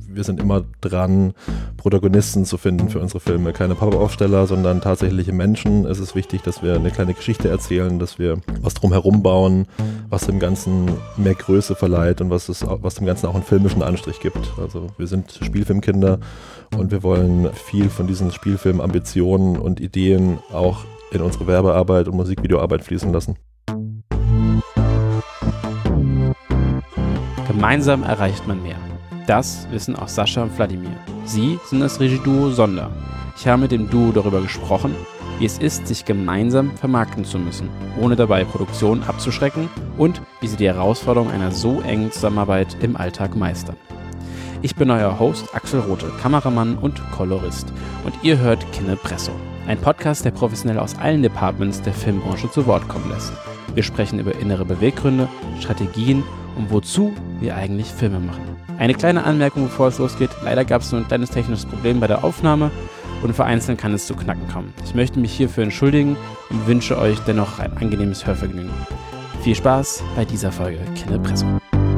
wir sind immer dran, Protagonisten zu finden für unsere Filme. Keine Pappaufsteller, sondern tatsächliche Menschen. Es ist wichtig, dass wir eine kleine Geschichte erzählen, dass wir was drumherum bauen, was dem Ganzen mehr Größe verleiht und was dem Ganzen auch einen filmischen Anstrich gibt. Also wir sind Spielfilmkinder und wir wollen viel von diesen Spielfilm-Ambitionen und Ideen auch in unsere Werbearbeit und Musikvideoarbeit fließen lassen. Gemeinsam erreicht man mehr. Das wissen auch Sascha und Wladimir. Sie sind das Regieduo Sonder. Ich habe mit dem Duo darüber gesprochen, wie es ist, sich gemeinsam vermarkten zu müssen, ohne dabei Produktionen abzuschrecken und wie sie die Herausforderung einer so engen Zusammenarbeit im Alltag meistern. Ich bin euer Host Axel Rothe, Kameramann und Kolorist und ihr hört Kinepresso, ein Podcast, der professionell aus allen Departments der Filmbranche zu Wort kommen lässt. Wir sprechen über innere Beweggründe, Strategien und wozu wir eigentlich Filme machen. Eine kleine Anmerkung, bevor es losgeht. Leider gab es nur ein kleines technisches Problem bei der Aufnahme und vereinzelt kann es zu Knacken kommen. Ich möchte mich hierfür entschuldigen und wünsche euch dennoch ein angenehmes Hörvergnügen. Viel Spaß bei dieser Folge Kinepresso.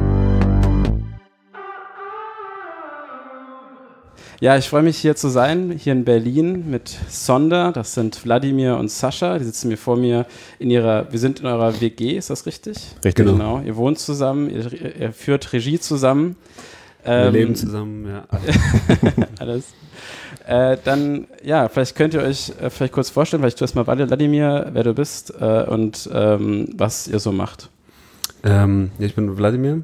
Ja, ich freue mich hier zu sein, hier in Berlin mit Sonder. Das sind Wladimir und Sascha. Die sitzen mir vor mir wir sind in eurer WG, ist das richtig? Richtig. Genau. Ihr wohnt zusammen, ihr führt Regie zusammen. Wir leben zusammen, ja. Alles. Dann, ja, vielleicht könnt ihr euch vielleicht kurz vorstellen, vielleicht du erstmal Wladimir, wer du bist und was ihr so macht. Ich bin Wladimir,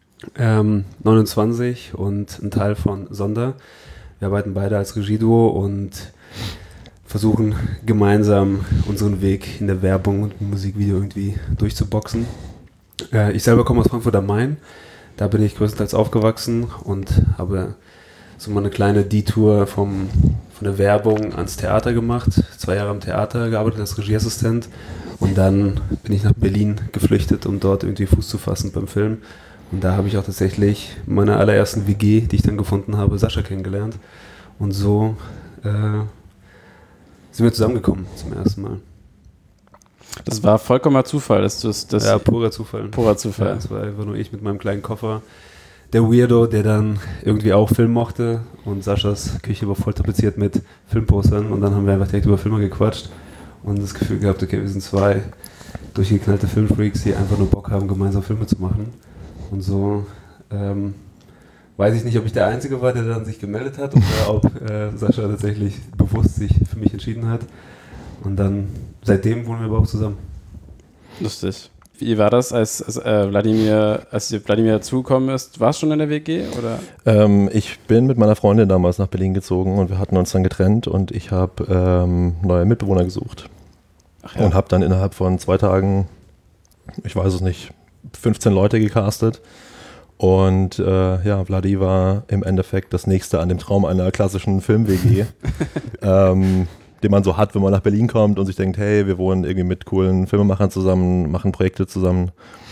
29 und ein Teil von Sonder. Wir arbeiten beide als Regieduo und versuchen gemeinsam unseren Weg in der Werbung und im Musikvideo irgendwie durchzuboxen. Ich selber komme aus Frankfurt am Main. Da bin ich größtenteils aufgewachsen und habe so mal eine kleine Detour von der Werbung ans Theater gemacht. 2 Jahre am Theater gearbeitet als Regieassistent und dann bin ich nach Berlin geflüchtet, um dort irgendwie Fuß zu fassen beim Film. Und da habe ich auch tatsächlich meine allerersten WG, die ich dann gefunden habe, Sascha kennengelernt. Und so sind wir zusammengekommen zum ersten Mal. Das war vollkommener Zufall. Ja, purer Zufall. Purer Zufall. Ja, das war einfach nur ich mit meinem kleinen Koffer. Der Weirdo, der dann irgendwie auch Film mochte. Und Saschas Küche war voll tapeziert mit Filmpostern. Und dann haben wir einfach direkt über Filme gequatscht. Und das Gefühl gehabt, okay, wir sind 2 durchgeknallte Filmfreaks, die einfach nur Bock haben, gemeinsam Filme zu machen. Und so weiß ich nicht, ob ich der Einzige war, der dann sich gemeldet hat oder ob Sascha tatsächlich bewusst sich für mich entschieden hat. Und dann, seitdem wohnen wir aber auch zusammen. Lustig. Wie war das, als Wladimir dazugekommen ist? War es schon in der WG? Oder? Ich bin mit meiner Freundin damals nach Berlin gezogen und wir hatten uns dann getrennt und ich habe neue Mitbewohner gesucht. Ach ja. Und habe dann innerhalb von 2 Tagen, ich weiß es nicht, 15 Leute gecastet und Vladi war im Endeffekt das nächste an dem Traum einer klassischen Film-WG, den man so hat, wenn man nach Berlin kommt und sich denkt, hey, wir wohnen irgendwie mit coolen Filmemachern zusammen, machen Projekte zusammen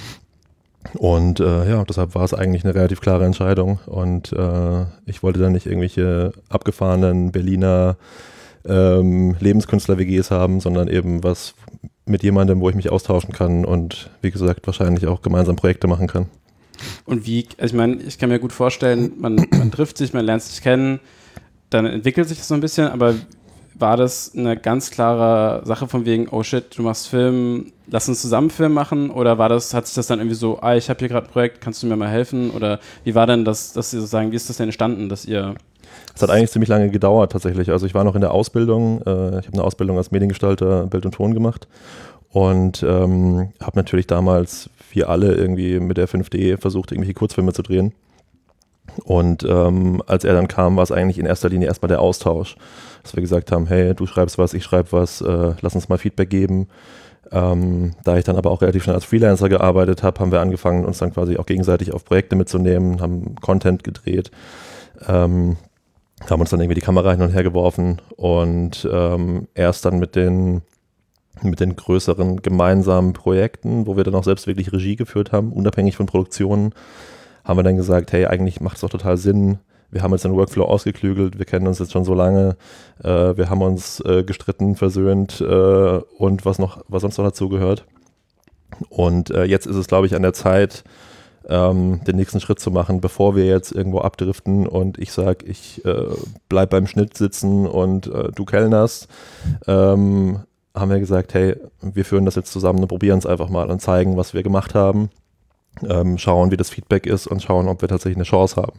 und deshalb war es eigentlich eine relativ klare Entscheidung und ich wollte dann nicht irgendwelche abgefahrenen Berliner Lebenskünstler-WGs haben, sondern eben was mit jemandem, wo ich mich austauschen kann und wie gesagt wahrscheinlich auch gemeinsam Projekte machen kann. Und ich meine, ich kann mir gut vorstellen, man trifft sich, man lernt sich kennen, dann entwickelt sich das so ein bisschen, aber war das eine ganz klare Sache von wegen, oh shit, du machst Film, lass uns zusammen Film machen oder hat sich das dann irgendwie so, ich habe hier gerade ein Projekt, kannst du mir mal helfen oder wie war denn das, dass ihr sozusagen, wie ist das denn entstanden, dass ihr... Es hat eigentlich ziemlich lange gedauert tatsächlich. Also ich war noch in der Ausbildung. Ich habe eine Ausbildung als Mediengestalter Bild und Ton gemacht und habe natürlich damals, wie alle, irgendwie mit der 5D versucht, irgendwelche Kurzfilme zu drehen. Und als er dann kam, war es eigentlich in erster Linie erstmal der Austausch. Dass wir gesagt haben, hey, du schreibst was, ich schreibe was, lass uns mal Feedback geben. Da ich dann aber auch relativ schnell als Freelancer gearbeitet habe, haben wir angefangen, uns dann quasi auch gegenseitig auf Projekte mitzunehmen, haben Content gedreht. Haben uns dann irgendwie die Kamera hin und her geworfen und erst dann mit den größeren gemeinsamen Projekten, wo wir dann auch selbst wirklich Regie geführt haben, unabhängig von Produktionen, haben wir dann gesagt, hey, eigentlich macht es doch total Sinn, wir haben jetzt den Workflow ausgeklügelt, wir kennen uns jetzt schon so lange, wir haben uns gestritten, versöhnt und was sonst noch dazu gehört. Und jetzt ist es, glaube ich, an der Zeit, den nächsten Schritt zu machen, bevor wir jetzt irgendwo abdriften und ich sage, ich bleib beim Schnitt sitzen und du kellnerst, haben wir gesagt, hey, wir führen das jetzt zusammen und probieren es einfach mal und zeigen, was wir gemacht haben, schauen, wie das Feedback ist und schauen, ob wir tatsächlich eine Chance haben.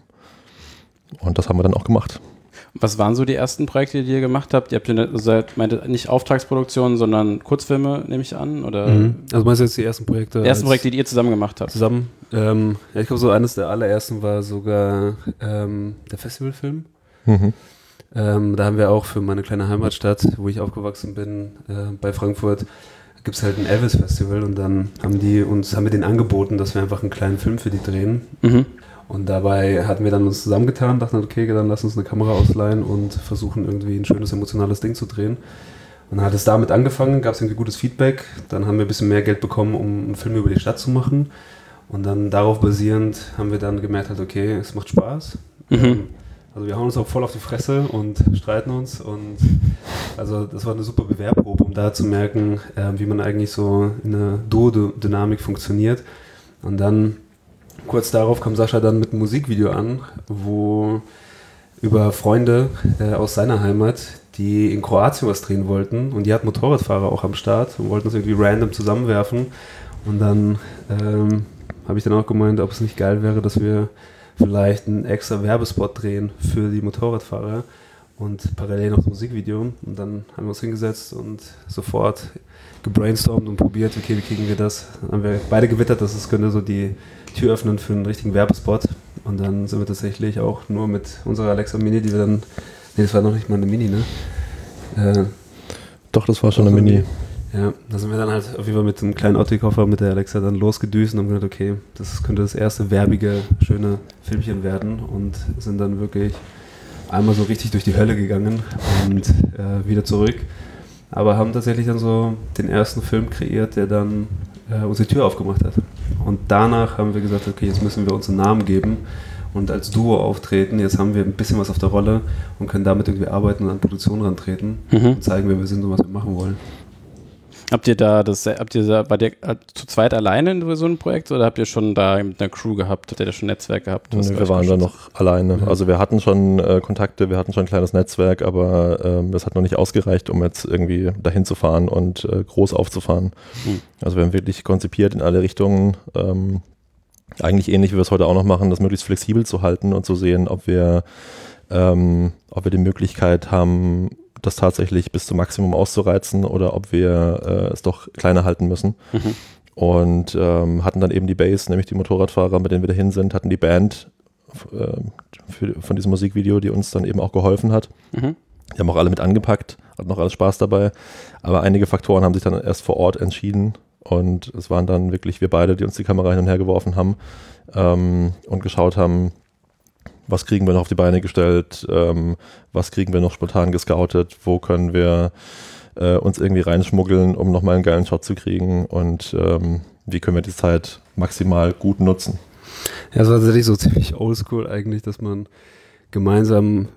Und das haben wir dann auch gemacht. Was waren so die ersten Projekte, die ihr gemacht habt? Ihr habt meinte nicht Auftragsproduktionen, sondern Kurzfilme, nehme ich an? Oder? Also meinst du jetzt die ersten Projekte? Die ersten Projekte, die ihr zusammen gemacht habt? Zusammen. Ja, ich glaube, so eines der allerersten war sogar der Festivalfilm. Da haben wir auch für meine kleine Heimatstadt, wo ich aufgewachsen bin, bei Frankfurt, gibt es halt ein Elvis-Festival und dann haben wir denen angeboten, dass wir einfach einen kleinen Film für die drehen. Und dabei hatten wir dann uns zusammengetan, dachten, okay, dann lass uns eine Kamera ausleihen und versuchen irgendwie ein schönes, emotionales Ding zu drehen. Und dann hat es damit angefangen, gab es irgendwie gutes Feedback. Dann haben wir ein bisschen mehr Geld bekommen, um einen Film über die Stadt zu machen. Und dann darauf basierend haben wir dann gemerkt, halt, okay, es macht Spaß. Also wir hauen uns auch voll auf die Fresse und streiten uns. Und also das war eine super Bewährprobe, um da zu merken, wie man eigentlich so in einer Duo-Dynamik funktioniert. Und dann kurz darauf kam Sascha dann mit einem Musikvideo an, wo über Freunde aus seiner Heimat, die in Kroatien was drehen wollten und die hatten Motorradfahrer auch am Start und wollten uns irgendwie random zusammenwerfen und dann habe ich dann auch gemeint, ob es nicht geil wäre, dass wir vielleicht einen extra Werbespot drehen für die Motorradfahrer und parallel noch das Musikvideo und dann haben wir uns hingesetzt und sofort gebrainstormt und probiert, okay, wie kriegen wir das? Dann haben wir beide gewittert, dass es könnte so die Tür öffnen für einen richtigen Werbespot und dann sind wir tatsächlich auch nur mit unserer Alexa Mini, die wir dann, das war noch nicht mal eine Mini, ne? Doch, das war schon eine Mini. Ja, da sind wir dann halt auf jeden Fall mit einem kleinen Otto-Koffer mit der Alexa dann losgedüst und haben gedacht, okay, das könnte das erste werbige, schöne Filmchen werden und sind dann wirklich einmal so richtig durch die Hölle gegangen und wieder zurück. Aber haben tatsächlich dann so den ersten Film kreiert, der dann uns die Tür aufgemacht hat. Und danach haben wir gesagt, okay, jetzt müssen wir uns einen Namen geben und als Duo auftreten. Jetzt haben wir ein bisschen was auf der Rolle und können damit irgendwie arbeiten und an Produktion rantreten und zeigen, wer wir sind und was wir machen wollen. Bei dir zu zweit alleine in so einem Projekt oder habt ihr schon da mit einer Crew gehabt? Habt ihr da schon ein Netzwerk gehabt? Nee, wir waren da noch alleine. Ja. Also wir hatten schon Kontakte, wir hatten schon ein kleines Netzwerk, aber das hat noch nicht ausgereicht, um jetzt irgendwie dahin zu fahren und groß aufzufahren. Also wir haben wirklich konzipiert in alle Richtungen, eigentlich ähnlich wie wir es heute auch noch machen, das möglichst flexibel zu halten und zu sehen, ob wir die Möglichkeit haben, das tatsächlich bis zum Maximum auszureizen oder ob wir es doch kleiner halten müssen. Und hatten dann eben die Base, nämlich die Motorradfahrer, mit denen wir dahin sind, hatten die Band von diesem Musikvideo, die uns dann eben auch geholfen hat. Die haben auch alle mit angepackt, hatten auch alles Spaß dabei, aber einige Faktoren haben sich dann erst vor Ort entschieden und es waren dann wirklich wir beide, die uns die Kamera hin und her geworfen haben und geschaut haben, was kriegen wir noch auf die Beine gestellt, was kriegen wir noch spontan gescoutet, wo können wir uns irgendwie reinschmuggeln, um nochmal einen geilen Shot zu kriegen und wie können wir die Zeit maximal gut nutzen. Ja, es war tatsächlich so ziemlich oldschool eigentlich, dass man gemeinsam,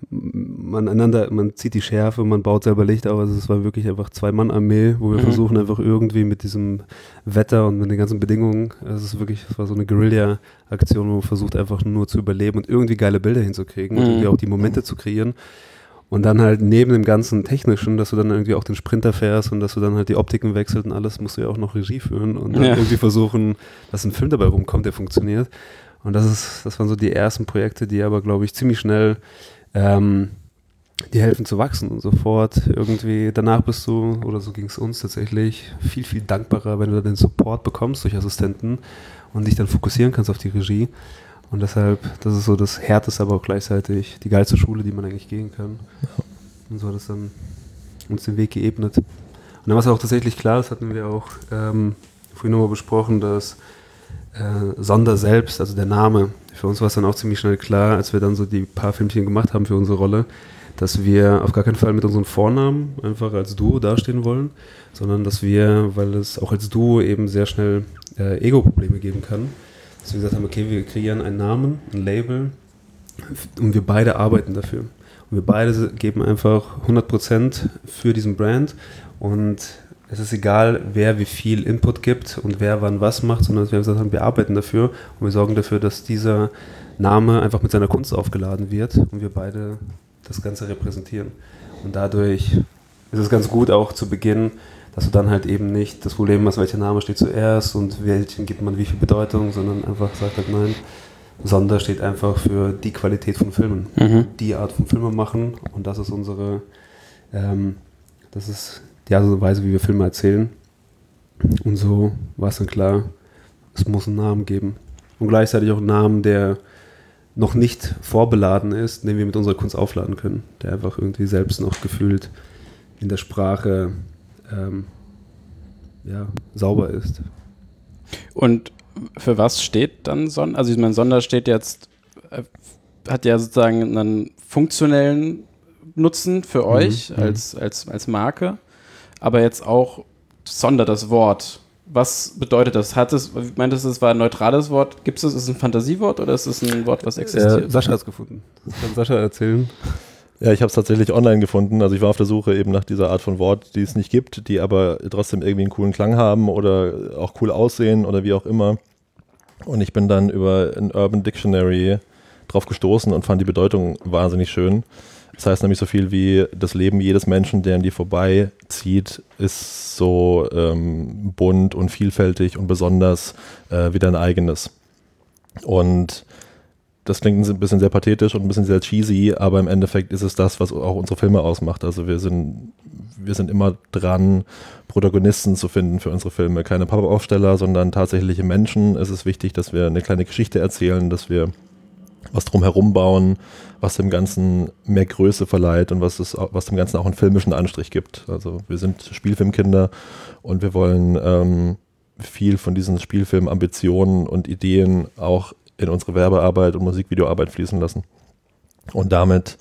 man zieht die Schärfe, man baut selber Licht auf, also es war wirklich einfach Zwei-Mann-Armee, wo wir versuchen einfach irgendwie mit diesem Wetter und mit den ganzen Bedingungen, es war so eine Guerilla-Aktion, wo man versucht einfach nur zu überleben und irgendwie geile Bilder hinzukriegen und irgendwie auch die Momente zu kreieren und dann halt neben dem ganzen Technischen, dass du dann irgendwie auch den Sprinter fährst und dass du dann halt die Optiken wechselst und alles, musst du ja auch noch Regie führen und dann irgendwie versuchen, dass ein Film dabei rumkommt, der funktioniert. Und das waren so die ersten Projekte, die aber, glaube ich, ziemlich schnell die helfen zu wachsen und sofort irgendwie, danach bist du, oder so ging es uns tatsächlich, viel, viel dankbarer, wenn du den Support bekommst durch Assistenten und dich dann fokussieren kannst auf die Regie. Und deshalb, das ist so das Härteste, aber auch gleichzeitig die geilste Schule, die man eigentlich gehen kann. Und so hat es dann uns den Weg geebnet. Und dann war es auch tatsächlich klar, das hatten wir auch vorhin nochmal besprochen, dass Sonder selbst, also der Name, für uns war es dann auch ziemlich schnell klar, als wir dann so die paar Filmchen gemacht haben für unsere Rolle, dass wir auf gar keinen Fall mit unseren Vornamen einfach als Duo dastehen wollen, sondern dass wir, weil es auch als Duo eben sehr schnell Ego-Probleme geben kann, dass wir gesagt haben, okay, wir kreieren einen Namen, ein Label und wir beide arbeiten dafür. Und wir beide geben einfach 100% für diesen Brand und es ist egal, wer wie viel Input gibt und wer wann was macht, sondern wir haben gesagt, wir arbeiten dafür und wir sorgen dafür, dass dieser Name einfach mit seiner Kunst aufgeladen wird und wir beide das Ganze repräsentieren. Und dadurch ist es ganz gut auch zu Beginn, dass du dann halt eben nicht das Problem hast, welcher Name steht zuerst und welchen gibt man wie viel Bedeutung, sondern einfach sagt halt nein, Sonder steht einfach für die Qualität von Filmen, die Art von Filme machen und das ist unsere, das ist die Art und Weise, wie wir Filme erzählen. Und so war es dann klar, es muss einen Namen geben. Und gleichzeitig auch einen Namen, der noch nicht vorbeladen ist, den wir mit unserer Kunst aufladen können, der einfach irgendwie selbst noch gefühlt in der Sprache sauber ist. Und für was steht dann Sonder? Also ich meine, Sonder steht jetzt, hat ja sozusagen einen funktionellen Nutzen für euch als Marke, aber jetzt auch Sonder, das Wort. Was bedeutet das? Meintest du, es war ein neutrales Wort? Gibt es, ist es ein Fantasiewort oder ist es ein Wort, was existiert? Sascha hat es gefunden. Das kann Sascha erzählen. Ja, ich habe es tatsächlich online gefunden. Also ich war auf der Suche eben nach dieser Art von Wort, die es nicht gibt, die aber trotzdem irgendwie einen coolen Klang haben oder auch cool aussehen oder wie auch immer. Und ich bin dann über ein Urban Dictionary drauf gestoßen und fand die Bedeutung wahnsinnig schön. Das heißt nämlich so viel wie das Leben jedes Menschen, der an dir vorbeizieht, ist so bunt und vielfältig und besonders wie dein eigenes. Und das klingt ein bisschen sehr pathetisch und ein bisschen sehr cheesy, aber im Endeffekt ist es das, was auch unsere Filme ausmacht. Also wir sind immer dran, Protagonisten zu finden für unsere Filme. Keine Pappaufsteller, sondern tatsächliche Menschen. Es ist wichtig, dass wir eine kleine Geschichte erzählen, dass wir was drumherum bauen, was dem Ganzen mehr Größe verleiht und was dem Ganzen auch einen filmischen Anstrich gibt. Also wir sind Spielfilmkinder und wir wollen viel von diesen Spielfilm-Ambitionen und Ideen auch in unsere Werbearbeit und Musikvideoarbeit fließen lassen. Und damit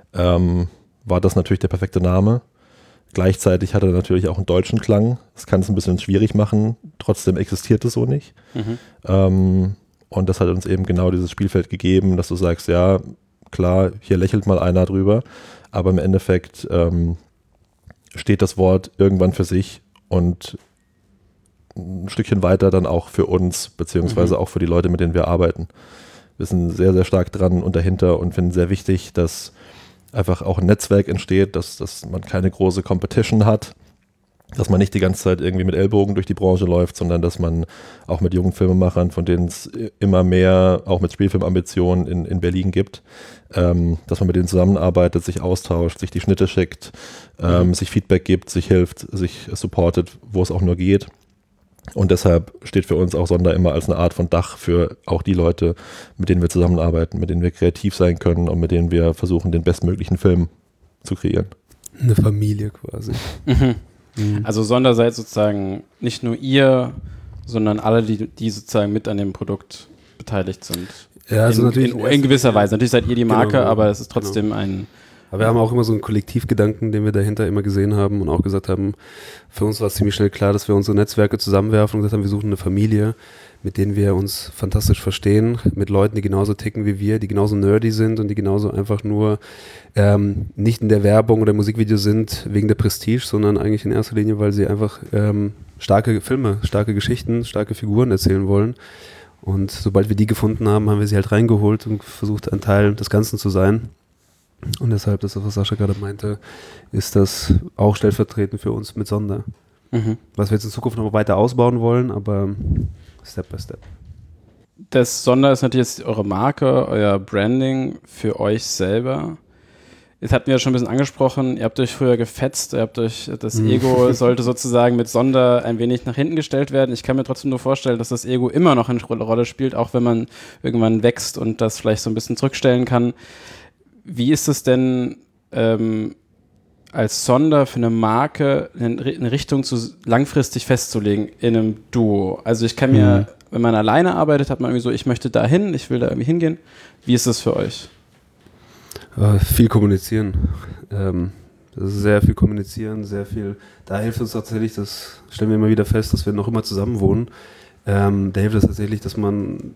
war das natürlich der perfekte Name. Gleichzeitig hat er natürlich auch einen deutschen Klang. Das kann es ein bisschen schwierig machen. Trotzdem existiert es so nicht. Und das hat uns eben genau dieses Spielfeld gegeben, dass du sagst, ja, klar, hier lächelt mal einer drüber, aber im Endeffekt steht das Wort irgendwann für sich und ein Stückchen weiter dann auch für uns, beziehungsweise auch für die Leute, mit denen wir arbeiten. Wir sind sehr, sehr stark dran und dahinter und finden sehr wichtig, dass einfach auch ein Netzwerk entsteht, dass man keine große Competition hat, dass man nicht die ganze Zeit irgendwie mit Ellbogen durch die Branche läuft, sondern dass man auch mit jungen Filmemachern, von denen es immer mehr auch mit Spielfilmambitionen in Berlin gibt, dass man mit denen zusammenarbeitet, sich austauscht, sich die Schnitte schickt, sich Feedback gibt, sich hilft, sich supportet, wo es auch nur geht. Und deshalb steht für uns auch Sonder immer als eine Art von Dach für auch die Leute, mit denen wir zusammenarbeiten, mit denen wir kreativ sein können und mit denen wir versuchen, den bestmöglichen Film zu kreieren. Eine Familie quasi. Also Sonder seid sozusagen nicht nur ihr, sondern alle, die sozusagen mit an dem Produkt beteiligt sind. Ja, also natürlich in gewisser Weise. Natürlich seid ihr die Marke, genau, aber es ist trotzdem ein... Aber wir haben auch immer so einen Kollektivgedanken, den wir dahinter immer gesehen haben und auch gesagt haben, für uns war es ziemlich schnell klar, dass wir unsere Netzwerke zusammenwerfen und gesagt haben, wir suchen eine Familie, mit denen wir uns fantastisch verstehen, mit Leuten, die genauso ticken wie wir, die genauso nerdy sind und die genauso einfach nur nicht in der Werbung oder Musikvideo sind wegen der Prestige, sondern eigentlich in erster Linie, weil sie einfach starke Filme, starke Geschichten, starke Figuren erzählen wollen. Und sobald wir die gefunden haben, haben wir sie halt reingeholt und versucht, ein Teil des Ganzen zu sein. Und deshalb, das ist, was Sascha gerade meinte, ist das auch stellvertretend für uns mit Sonder. Was wir jetzt in Zukunft noch weiter ausbauen wollen, aber Step by Step. Das Sonder ist natürlich jetzt eure Marke, euer Branding für euch selber. Jetzt hatten wir ja schon ein bisschen angesprochen, ihr habt euch früher gefetzt, das Ego sollte sozusagen mit Sonder ein wenig nach hinten gestellt werden. Ich kann mir trotzdem nur vorstellen, dass das Ego immer noch eine Rolle spielt, auch wenn man irgendwann wächst und das vielleicht so ein bisschen zurückstellen kann. Wie ist es denn als Sonder für eine Marke eine Richtung langfristig festzulegen in einem Duo? Also ich kann mir, wenn man alleine arbeitet, hat man irgendwie so, ich möchte da hin, ich will da irgendwie hingehen. Wie ist das für euch? Viel kommunizieren. Das ist sehr viel kommunizieren, sehr viel. Da hilft uns tatsächlich, das stellen wir immer wieder fest, dass wir noch immer zusammen wohnen. Da hilft es tatsächlich, dass man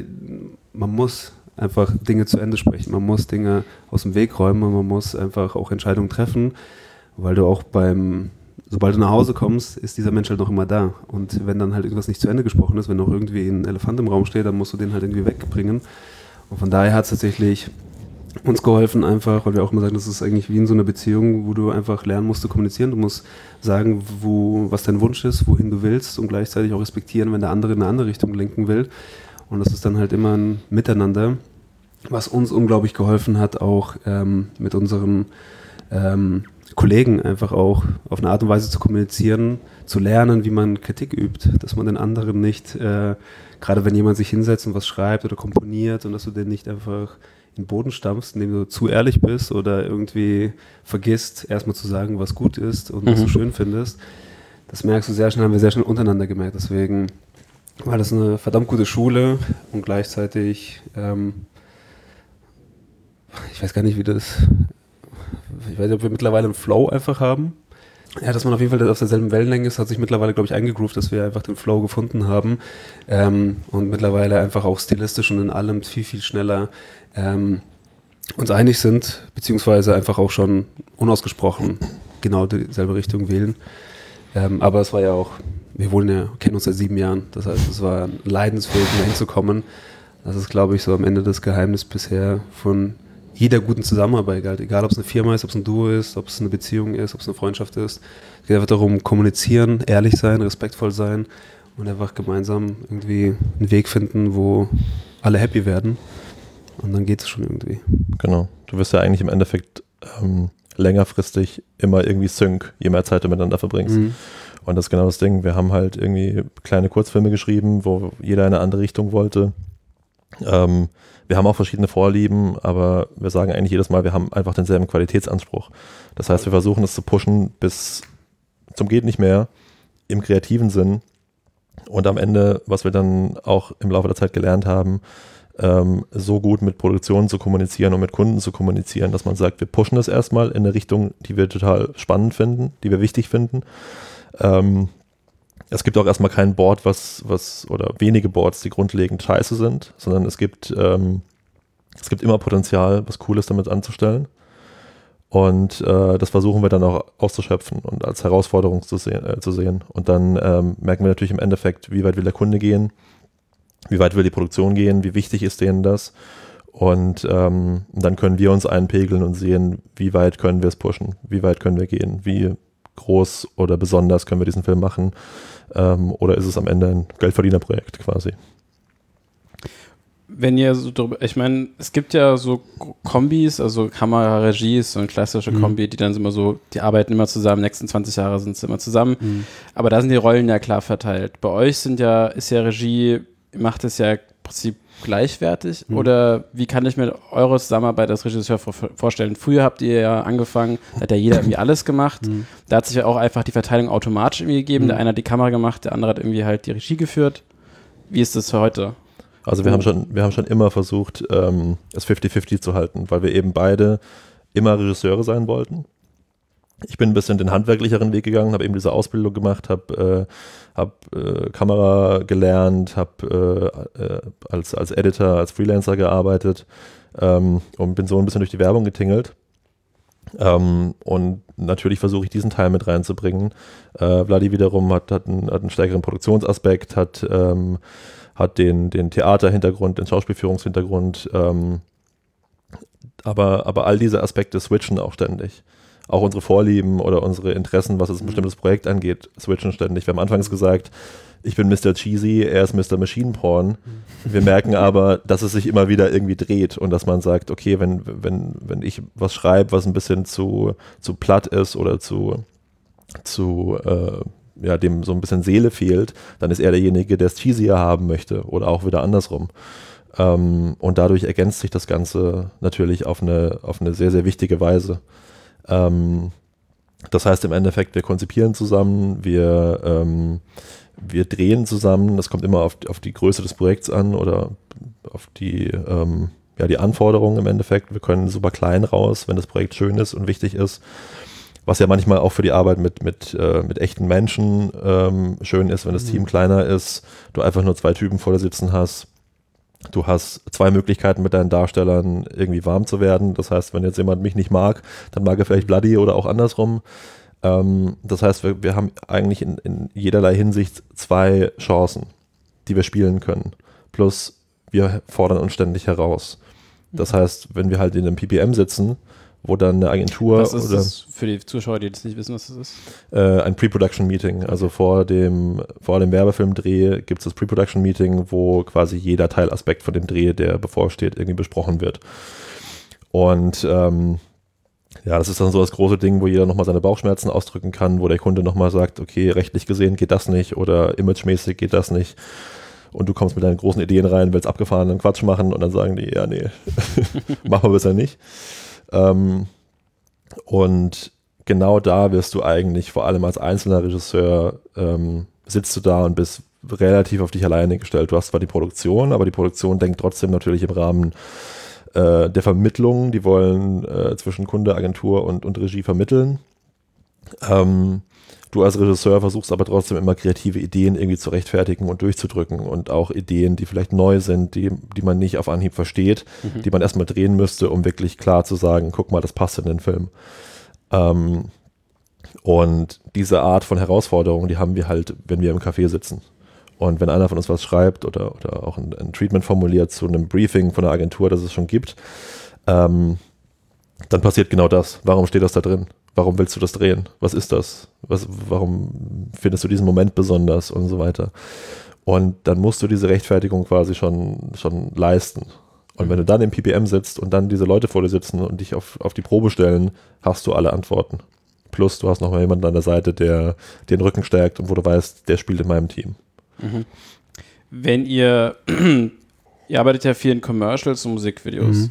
muss einfach Dinge zu Ende sprechen. Man muss Dinge aus dem Weg räumen und man muss einfach auch Entscheidungen treffen, weil du auch beim sobald du nach Hause kommst, ist dieser Mensch halt noch immer da. Und wenn dann halt irgendwas nicht zu Ende gesprochen ist, wenn noch irgendwie ein Elefant im Raum steht, dann musst du den halt irgendwie wegbringen. Und von daher hat es tatsächlich uns geholfen einfach, weil wir auch immer sagen, das ist eigentlich wie in so einer Beziehung, wo du einfach lernen musst zu kommunizieren. Du musst sagen, was dein Wunsch ist, wohin du willst und gleichzeitig auch respektieren, wenn der andere in eine andere Richtung lenken will. Und das ist dann halt immer ein Miteinander, was uns unglaublich geholfen hat, auch mit unseren Kollegen einfach auch auf eine Art und Weise zu kommunizieren, zu lernen, wie man Kritik übt, dass man den anderen nicht, gerade wenn jemand sich hinsetzt und was schreibt oder komponiert und dass du den nicht einfach in den Boden stampfst, indem du zu ehrlich bist oder irgendwie vergisst, erstmal zu sagen, was gut ist und was du schön findest. Das merkst du sehr schnell, haben wir sehr schnell untereinander gemerkt. Deswegen war das eine verdammt gute Schule und gleichzeitig, ich weiß gar nicht, ich weiß nicht, ob wir mittlerweile einen Flow einfach haben. Ja, dass man auf jeden Fall auf derselben Wellenlänge ist, hat sich mittlerweile, glaube ich, eingegroovt, dass wir einfach den Flow gefunden haben und mittlerweile einfach auch stilistisch und in allem viel, viel schneller uns einig sind, beziehungsweise einfach auch schon unausgesprochen genau dieselbe Richtung wählen. Aber es war ja auch, kennen uns seit 7 Jahren, das heißt, es war ein Leidensweg, da hinzukommen. Das ist, glaube ich, so am Ende das Geheimnis bisher von jeder guten Zusammenarbeit, egal ob es eine Firma ist, ob es ein Duo ist, ob es eine Beziehung ist, ob es eine Freundschaft ist. Es geht einfach darum, kommunizieren, ehrlich sein, respektvoll sein und einfach gemeinsam irgendwie einen Weg finden, wo alle happy werden. Und dann geht es schon irgendwie. Genau. Du wirst ja eigentlich im Endeffekt längerfristig immer irgendwie Sync, je mehr Zeit du miteinander verbringst. Und das ist genau das Ding. Wir haben halt irgendwie kleine Kurzfilme geschrieben, wo jeder in eine andere Richtung wollte. Wir haben auch verschiedene Vorlieben, aber wir sagen eigentlich jedes Mal, wir haben einfach denselben Qualitätsanspruch. Das heißt, wir versuchen es zu pushen bis zum geht nicht mehr im kreativen Sinn. Und am Ende, was wir dann auch im Laufe der Zeit gelernt haben, so gut mit Produktionen zu kommunizieren und mit Kunden zu kommunizieren, dass man sagt, wir pushen es erstmal in eine Richtung, die wir total spannend finden, die wir wichtig finden. Es gibt auch erstmal kein Board, oder wenige Boards, die grundlegend scheiße sind, sondern es gibt immer Potenzial, was Cooles damit anzustellen. Und das versuchen wir dann auch auszuschöpfen und als Herausforderung zu sehen. Und dann merken wir natürlich im Endeffekt, wie weit will der Kunde gehen, wie weit will die Produktion gehen, wie wichtig ist denen das. Und dann können wir uns einpegeln und sehen, wie weit können wir es pushen, wie weit können wir gehen, wie groß oder besonders können wir diesen Film machen. Oder ist es am Ende ein Geldverdienerprojekt quasi? Wenn ihr so drüber, ich meine, es gibt ja so Kombis, also Kamera, Regie ist so eine klassische Kombi, die dann immer so, die arbeiten immer zusammen, nächsten 20 Jahre sind sie immer zusammen, aber da sind die Rollen ja klar verteilt. Bei euch ist ja Regie, macht es ja im Prinzip gleichwertig oder wie kann ich mir eure Zusammenarbeit als Regisseur vorstellen? Früher habt ihr ja angefangen, da hat ja jeder irgendwie alles gemacht, da hat sich ja auch einfach die Verteilung automatisch irgendwie gegeben, der eine hat die Kamera gemacht, der andere hat irgendwie halt die Regie geführt. Wie ist das für heute? Also wir haben schon immer versucht, es 50-50 zu halten, weil wir eben beide immer Regisseure sein wollten. Ich bin ein bisschen den handwerklicheren Weg gegangen, habe eben diese Ausbildung gemacht, habe Kamera gelernt, habe als Editor, als Freelancer gearbeitet und bin so ein bisschen durch die Werbung getingelt. Und natürlich versuche ich diesen Teil mit reinzubringen. Vladi wiederum hat einen stärkeren Produktionsaspekt, hat den Theaterhintergrund, den Schauspielführungshintergrund, aber all diese Aspekte switchen auch ständig. Auch unsere Vorlieben oder unsere Interessen, was ein bestimmtes Projekt angeht, switchen ständig. Wir haben anfangs gesagt, ich bin Mr. Cheesy, er ist Mr. Machine Porn. Wir merken aber, dass es sich immer wieder irgendwie dreht und dass man sagt, okay, wenn ich was schreibe, was ein bisschen zu platt ist oder dem so ein bisschen Seele fehlt, dann ist er derjenige, der es cheesier haben möchte oder auch wieder andersrum. Und dadurch ergänzt sich das Ganze natürlich auf eine sehr, sehr wichtige Weise. Das heißt im Endeffekt, wir konzipieren zusammen, wir drehen zusammen, das kommt immer auf die Größe des Projekts an oder auf die Anforderungen im Endeffekt. Wir können super klein raus, wenn das Projekt schön ist und wichtig ist. Was ja manchmal auch für die Arbeit mit echten Menschen schön ist, wenn das Team kleiner ist, du einfach nur 2 Typen vor dir sitzen hast. Du hast 2 Möglichkeiten, mit deinen Darstellern irgendwie warm zu werden. Das heißt, wenn jetzt jemand mich nicht mag, dann mag er vielleicht Bloody oder auch andersrum. Das heißt, wir haben eigentlich in jederlei Hinsicht 2 Chancen, die wir spielen können. Plus wir fordern uns ständig heraus. Das heißt, wenn wir halt in einem PPM sitzen, wo dann eine Agentur was ist das für die Zuschauer, die das nicht wissen, was das ist? Ein Pre-Production-Meeting. Also vor dem Werbefilmdreh gibt es das Pre-Production-Meeting, wo quasi jeder Teilaspekt von dem Dreh, der bevorsteht, irgendwie besprochen wird. Und das ist dann so das große Ding, wo jeder nochmal seine Bauchschmerzen ausdrücken kann, wo der Kunde nochmal sagt, okay, rechtlich gesehen geht das nicht oder imagemäßig geht das nicht. Und du kommst mit deinen großen Ideen rein, willst abgefahrenen Quatsch machen und dann sagen die, ja, nee, machen wir besser nicht. Und genau da wirst du eigentlich, vor allem als einzelner Regisseur, sitzt du da und bist relativ auf dich alleine gestellt. Du hast zwar die Produktion, aber die Produktion denkt trotzdem natürlich im Rahmen der Vermittlung. Die wollen zwischen Kunde, Agentur und Regie vermitteln. Du als Regisseur versuchst aber trotzdem immer kreative Ideen irgendwie zu rechtfertigen und durchzudrücken und auch Ideen, die vielleicht neu sind, die man nicht auf Anhieb versteht, die man erstmal drehen müsste, um wirklich klar zu sagen, guck mal, das passt in den Film. Und diese Art von Herausforderung, die haben wir halt, wenn wir im Café sitzen. Und wenn einer von uns was schreibt oder auch ein Treatment formuliert zu einem Briefing von einer Agentur, das es schon gibt, dann passiert genau das. Warum steht das da drin? Warum willst du das drehen? Was ist das? Warum findest du diesen Moment besonders und so weiter? Und dann musst du diese Rechtfertigung quasi schon leisten. Und wenn du dann im PPM sitzt und dann diese Leute vor dir sitzen und dich auf die Probe stellen, hast du alle Antworten. Plus du hast noch mal jemanden an der Seite, der den Rücken stärkt und wo du weißt, der spielt in meinem Team. Mhm. Wenn ihr arbeitet ja viel in Commercials und Musikvideos.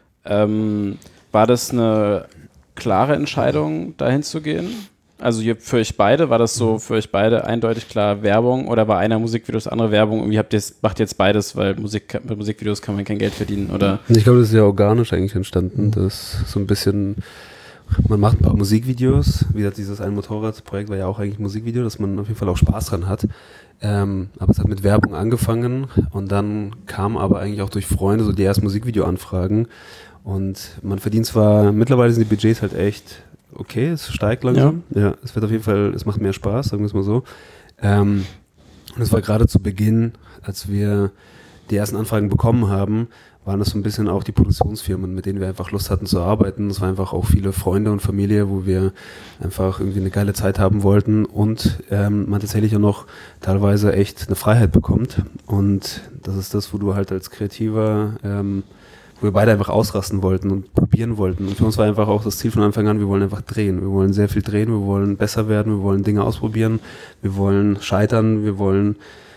War das eine klare Entscheidung, dahin zu gehen? Also für euch beide, war das so für euch beide eindeutig klar Werbung oder war einer Musikvideos, andere Werbung? Irgendwie macht ihr jetzt beides, weil mit Musikvideos kann man kein Geld verdienen, oder? Ich glaube, das ist ja organisch eigentlich entstanden, dass so ein bisschen, man macht ein paar Musikvideos, wie gesagt, dieses Ein Motorrad-Projekt war ja auch eigentlich ein Musikvideo, dass man auf jeden Fall auch Spaß dran hat. Aber es hat mit Werbung angefangen und dann kam aber eigentlich auch durch Freunde so die ersten Musikvideo-Anfragen. Und man verdient zwar, mittlerweile sind die Budgets halt echt okay, es steigt langsam. Ja, es wird auf jeden Fall, es macht mehr Spaß, sagen wir es mal so. Und es war gerade zu Beginn, als wir die ersten Anfragen bekommen haben, waren das so ein bisschen auch die Produktionsfirmen, mit denen wir einfach Lust hatten zu arbeiten. Es waren einfach auch viele Freunde und Familie, wo wir einfach irgendwie eine geile Zeit haben wollten und man tatsächlich auch noch teilweise echt eine Freiheit bekommt. Und das ist das, wo du halt als Kreativer wo wir beide einfach ausrasten wollten und probieren wollten. Und für uns war einfach auch das Ziel von Anfang an, wir wollen einfach drehen. Wir wollen sehr viel drehen, wir wollen besser werden, wir wollen Dinge ausprobieren, wir wollen scheitern, wir wollen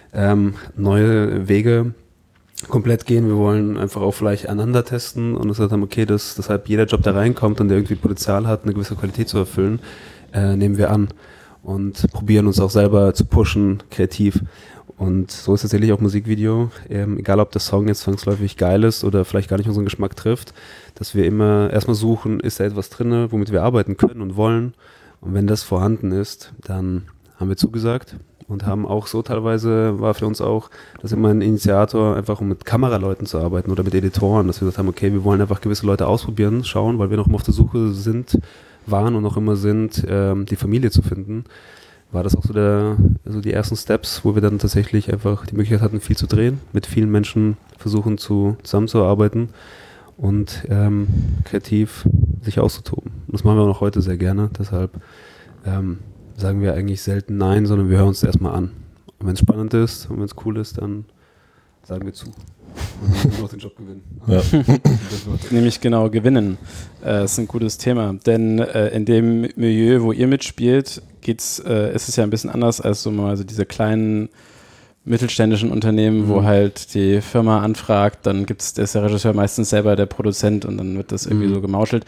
neue Wege komplett gehen, wir wollen einfach auch vielleicht einander testen und gesagt haben, okay, deshalb jeder Job, der reinkommt und der irgendwie Potenzial hat, eine gewisse Qualität zu erfüllen, nehmen wir an und probieren uns auch selber zu pushen, kreativ. Und so ist tatsächlich auch Musikvideo, egal ob der Song jetzt zwangsläufig geil ist oder vielleicht gar nicht unseren Geschmack trifft, dass wir immer erstmal suchen, ist da etwas drin, womit wir arbeiten können und wollen. Und wenn das vorhanden ist, dann haben wir zugesagt und haben auch so teilweise, war für uns auch das immer ein Initiator, einfach um mit Kameraleuten zu arbeiten oder mit Editoren, dass wir gesagt haben, okay, wir wollen einfach gewisse Leute ausprobieren, schauen, weil wir noch immer auf der Suche waren und noch immer sind, die Familie zu finden. War das auch so die ersten Steps, wo wir dann tatsächlich einfach die Möglichkeit hatten, viel zu drehen, mit vielen Menschen versuchen zusammenzuarbeiten und kreativ sich auszutoben. Das machen wir auch noch heute sehr gerne, deshalb sagen wir eigentlich selten Nein, sondern wir hören uns erstmal an. Und wenn es spannend ist und wenn es cool ist, dann sagen wir zu. Und wir auch den Job gewinnen. Ja. Nämlich genau, gewinnen. Ist ein gutes Thema. Denn in dem Milieu, wo ihr mitspielt, ist es ja ein bisschen anders als so mal so diese kleinen mittelständischen Unternehmen, wo halt die Firma anfragt, dann ist der Regisseur meistens selber der Produzent und dann wird das irgendwie so gemauschelt.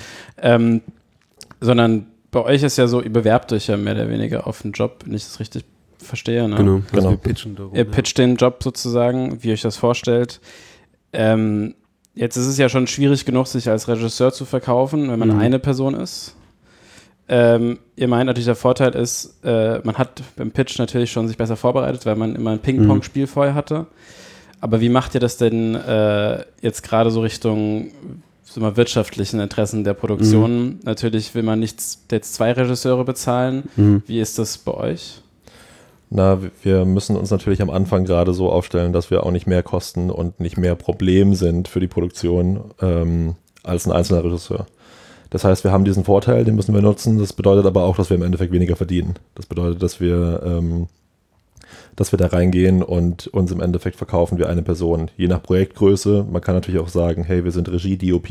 Sondern bei euch ist ja so, ihr bewerbt euch ja mehr oder weniger auf einen Job, wenn ich das richtig verstehe. Ne? Genau. Also wir pitchen darum, ihr pitcht den Job sozusagen, wie ihr euch das vorstellt. Jetzt ist es ja schon schwierig genug, sich als Regisseur zu verkaufen, wenn man eine Person ist. Ihr meint natürlich, der Vorteil ist, man hat beim Pitch natürlich schon sich besser vorbereitet, weil man immer ein Ping-Pong-Spiel vorher hatte. Aber wie macht ihr das denn jetzt gerade so Richtung wirtschaftlichen Interessen der Produktion. Natürlich will man nicht jetzt 2 Regisseure bezahlen. Wie ist das bei euch? Na, wir müssen uns natürlich am Anfang gerade so aufstellen, dass wir auch nicht mehr kosten und nicht mehr Problem sind für die Produktion als ein einzelner Regisseur. Das heißt, wir haben diesen Vorteil, den müssen wir nutzen. Das bedeutet aber auch, dass wir im Endeffekt weniger verdienen. Das bedeutet, dass wir da reingehen und uns im Endeffekt verkaufen wie eine Person. Je nach Projektgröße, man kann natürlich auch sagen, hey, wir sind Regie, DOP.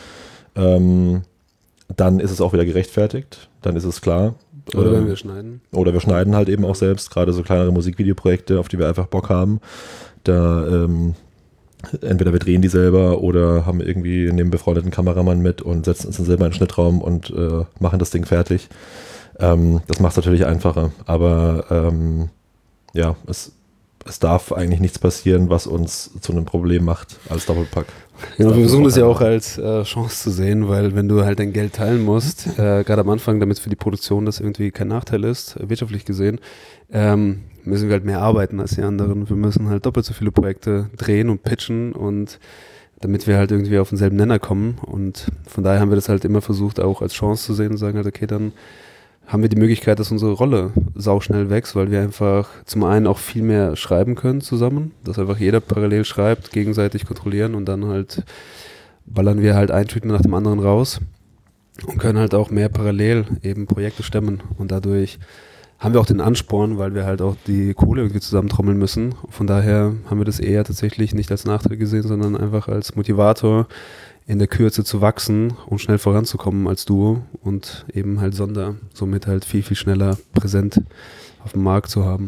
Dann ist es auch wieder gerechtfertigt, dann ist es klar. Oder wenn wir schneiden. Oder wir schneiden halt eben auch selbst, gerade so kleinere Musikvideoprojekte, auf die wir einfach Bock haben. Da entweder wir drehen die selber oder haben irgendwie einen befreundeten Kameramann mit und setzen uns dann selber in den Schnittraum und machen das Ding fertig. Das macht es natürlich einfacher, aber ja, es darf eigentlich nichts passieren, was uns zu einem Problem macht als Doppelpack. Genau, wir versuchen das ja auch als Chance zu sehen, weil wenn du halt dein Geld teilen musst, gerade am Anfang, damit für die Produktion das irgendwie kein Nachteil ist, wirtschaftlich gesehen, müssen wir halt mehr arbeiten als die anderen. Wir müssen halt doppelt so viele Projekte drehen und pitchen und damit wir halt irgendwie auf denselben Nenner kommen, und von daher haben wir das halt immer versucht auch als Chance zu sehen und sagen halt, okay, dann haben wir die Möglichkeit, dass unsere Rolle sauschnell wächst, weil wir einfach zum einen auch viel mehr schreiben können zusammen, dass einfach jeder parallel schreibt, gegenseitig kontrollieren und dann halt ballern wir halt ein Treatment nach dem anderen raus und können halt auch mehr parallel eben Projekte stemmen, und dadurch haben wir auch den Ansporn, weil wir halt auch die Kohle irgendwie zusammentrommeln müssen. Von daher haben wir das eher tatsächlich nicht als Nachteil gesehen, sondern einfach als Motivator, in der Kürze zu wachsen und schnell voranzukommen als Duo und eben halt Sonder somit halt viel, viel schneller präsent auf dem Markt zu haben.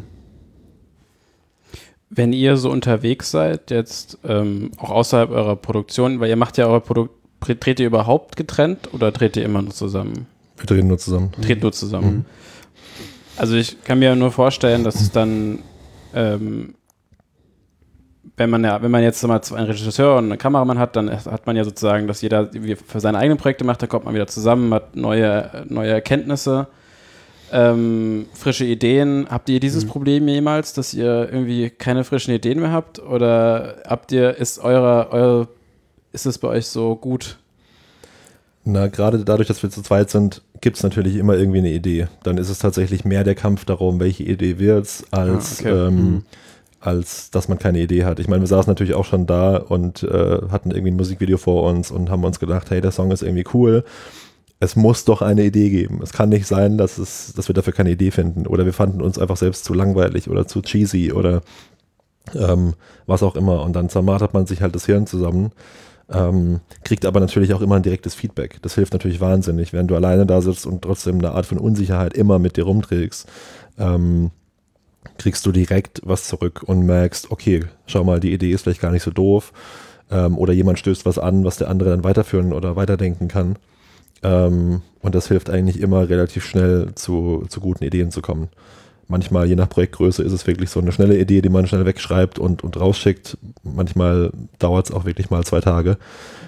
Wenn ihr so unterwegs seid, jetzt auch außerhalb eurer Produktion, weil ihr macht ja dreht ihr überhaupt getrennt oder dreht ihr immer nur zusammen? Wir drehen nur zusammen. Dreht nur zusammen. Also ich kann mir nur vorstellen, dass es dann wenn man jetzt mal einen Regisseur und einen Kameramann hat, dann hat man ja sozusagen, dass jeder für seine eigenen Projekte macht, da kommt man wieder zusammen, hat neue Erkenntnisse, frische Ideen. Habt ihr dieses Problem jemals, dass ihr irgendwie keine frischen Ideen mehr habt? Oder ist es bei euch so gut? Na, gerade dadurch, dass wir zu zweit sind, gibt es natürlich immer irgendwie eine Idee. Dann ist es tatsächlich mehr der Kampf darum, welche Idee wird's, als dass man keine Idee hat. Ich meine, wir saßen natürlich auch schon da und hatten irgendwie ein Musikvideo vor uns und haben uns gedacht, hey, der Song ist irgendwie cool. Es muss doch eine Idee geben. Es kann nicht sein, dass wir dafür keine Idee finden. Oder wir fanden uns einfach selbst zu langweilig oder zu cheesy oder was auch immer. Und dann zermartert man sich halt das Hirn zusammen, kriegt aber natürlich auch immer ein direktes Feedback. Das hilft natürlich wahnsinnig, während du alleine da sitzt und trotzdem eine Art von Unsicherheit immer mit dir rumträgst. Kriegst du direkt was zurück und merkst, okay, schau mal, die Idee ist vielleicht gar nicht so doof, oder jemand stößt was an, was der andere dann weiterführen oder weiterdenken kann, und das hilft eigentlich immer relativ schnell zu guten Ideen zu kommen. Manchmal, je nach Projektgröße, ist es wirklich so eine schnelle Idee, die man schnell wegschreibt und rausschickt. Manchmal dauert es auch wirklich mal 2 Tage,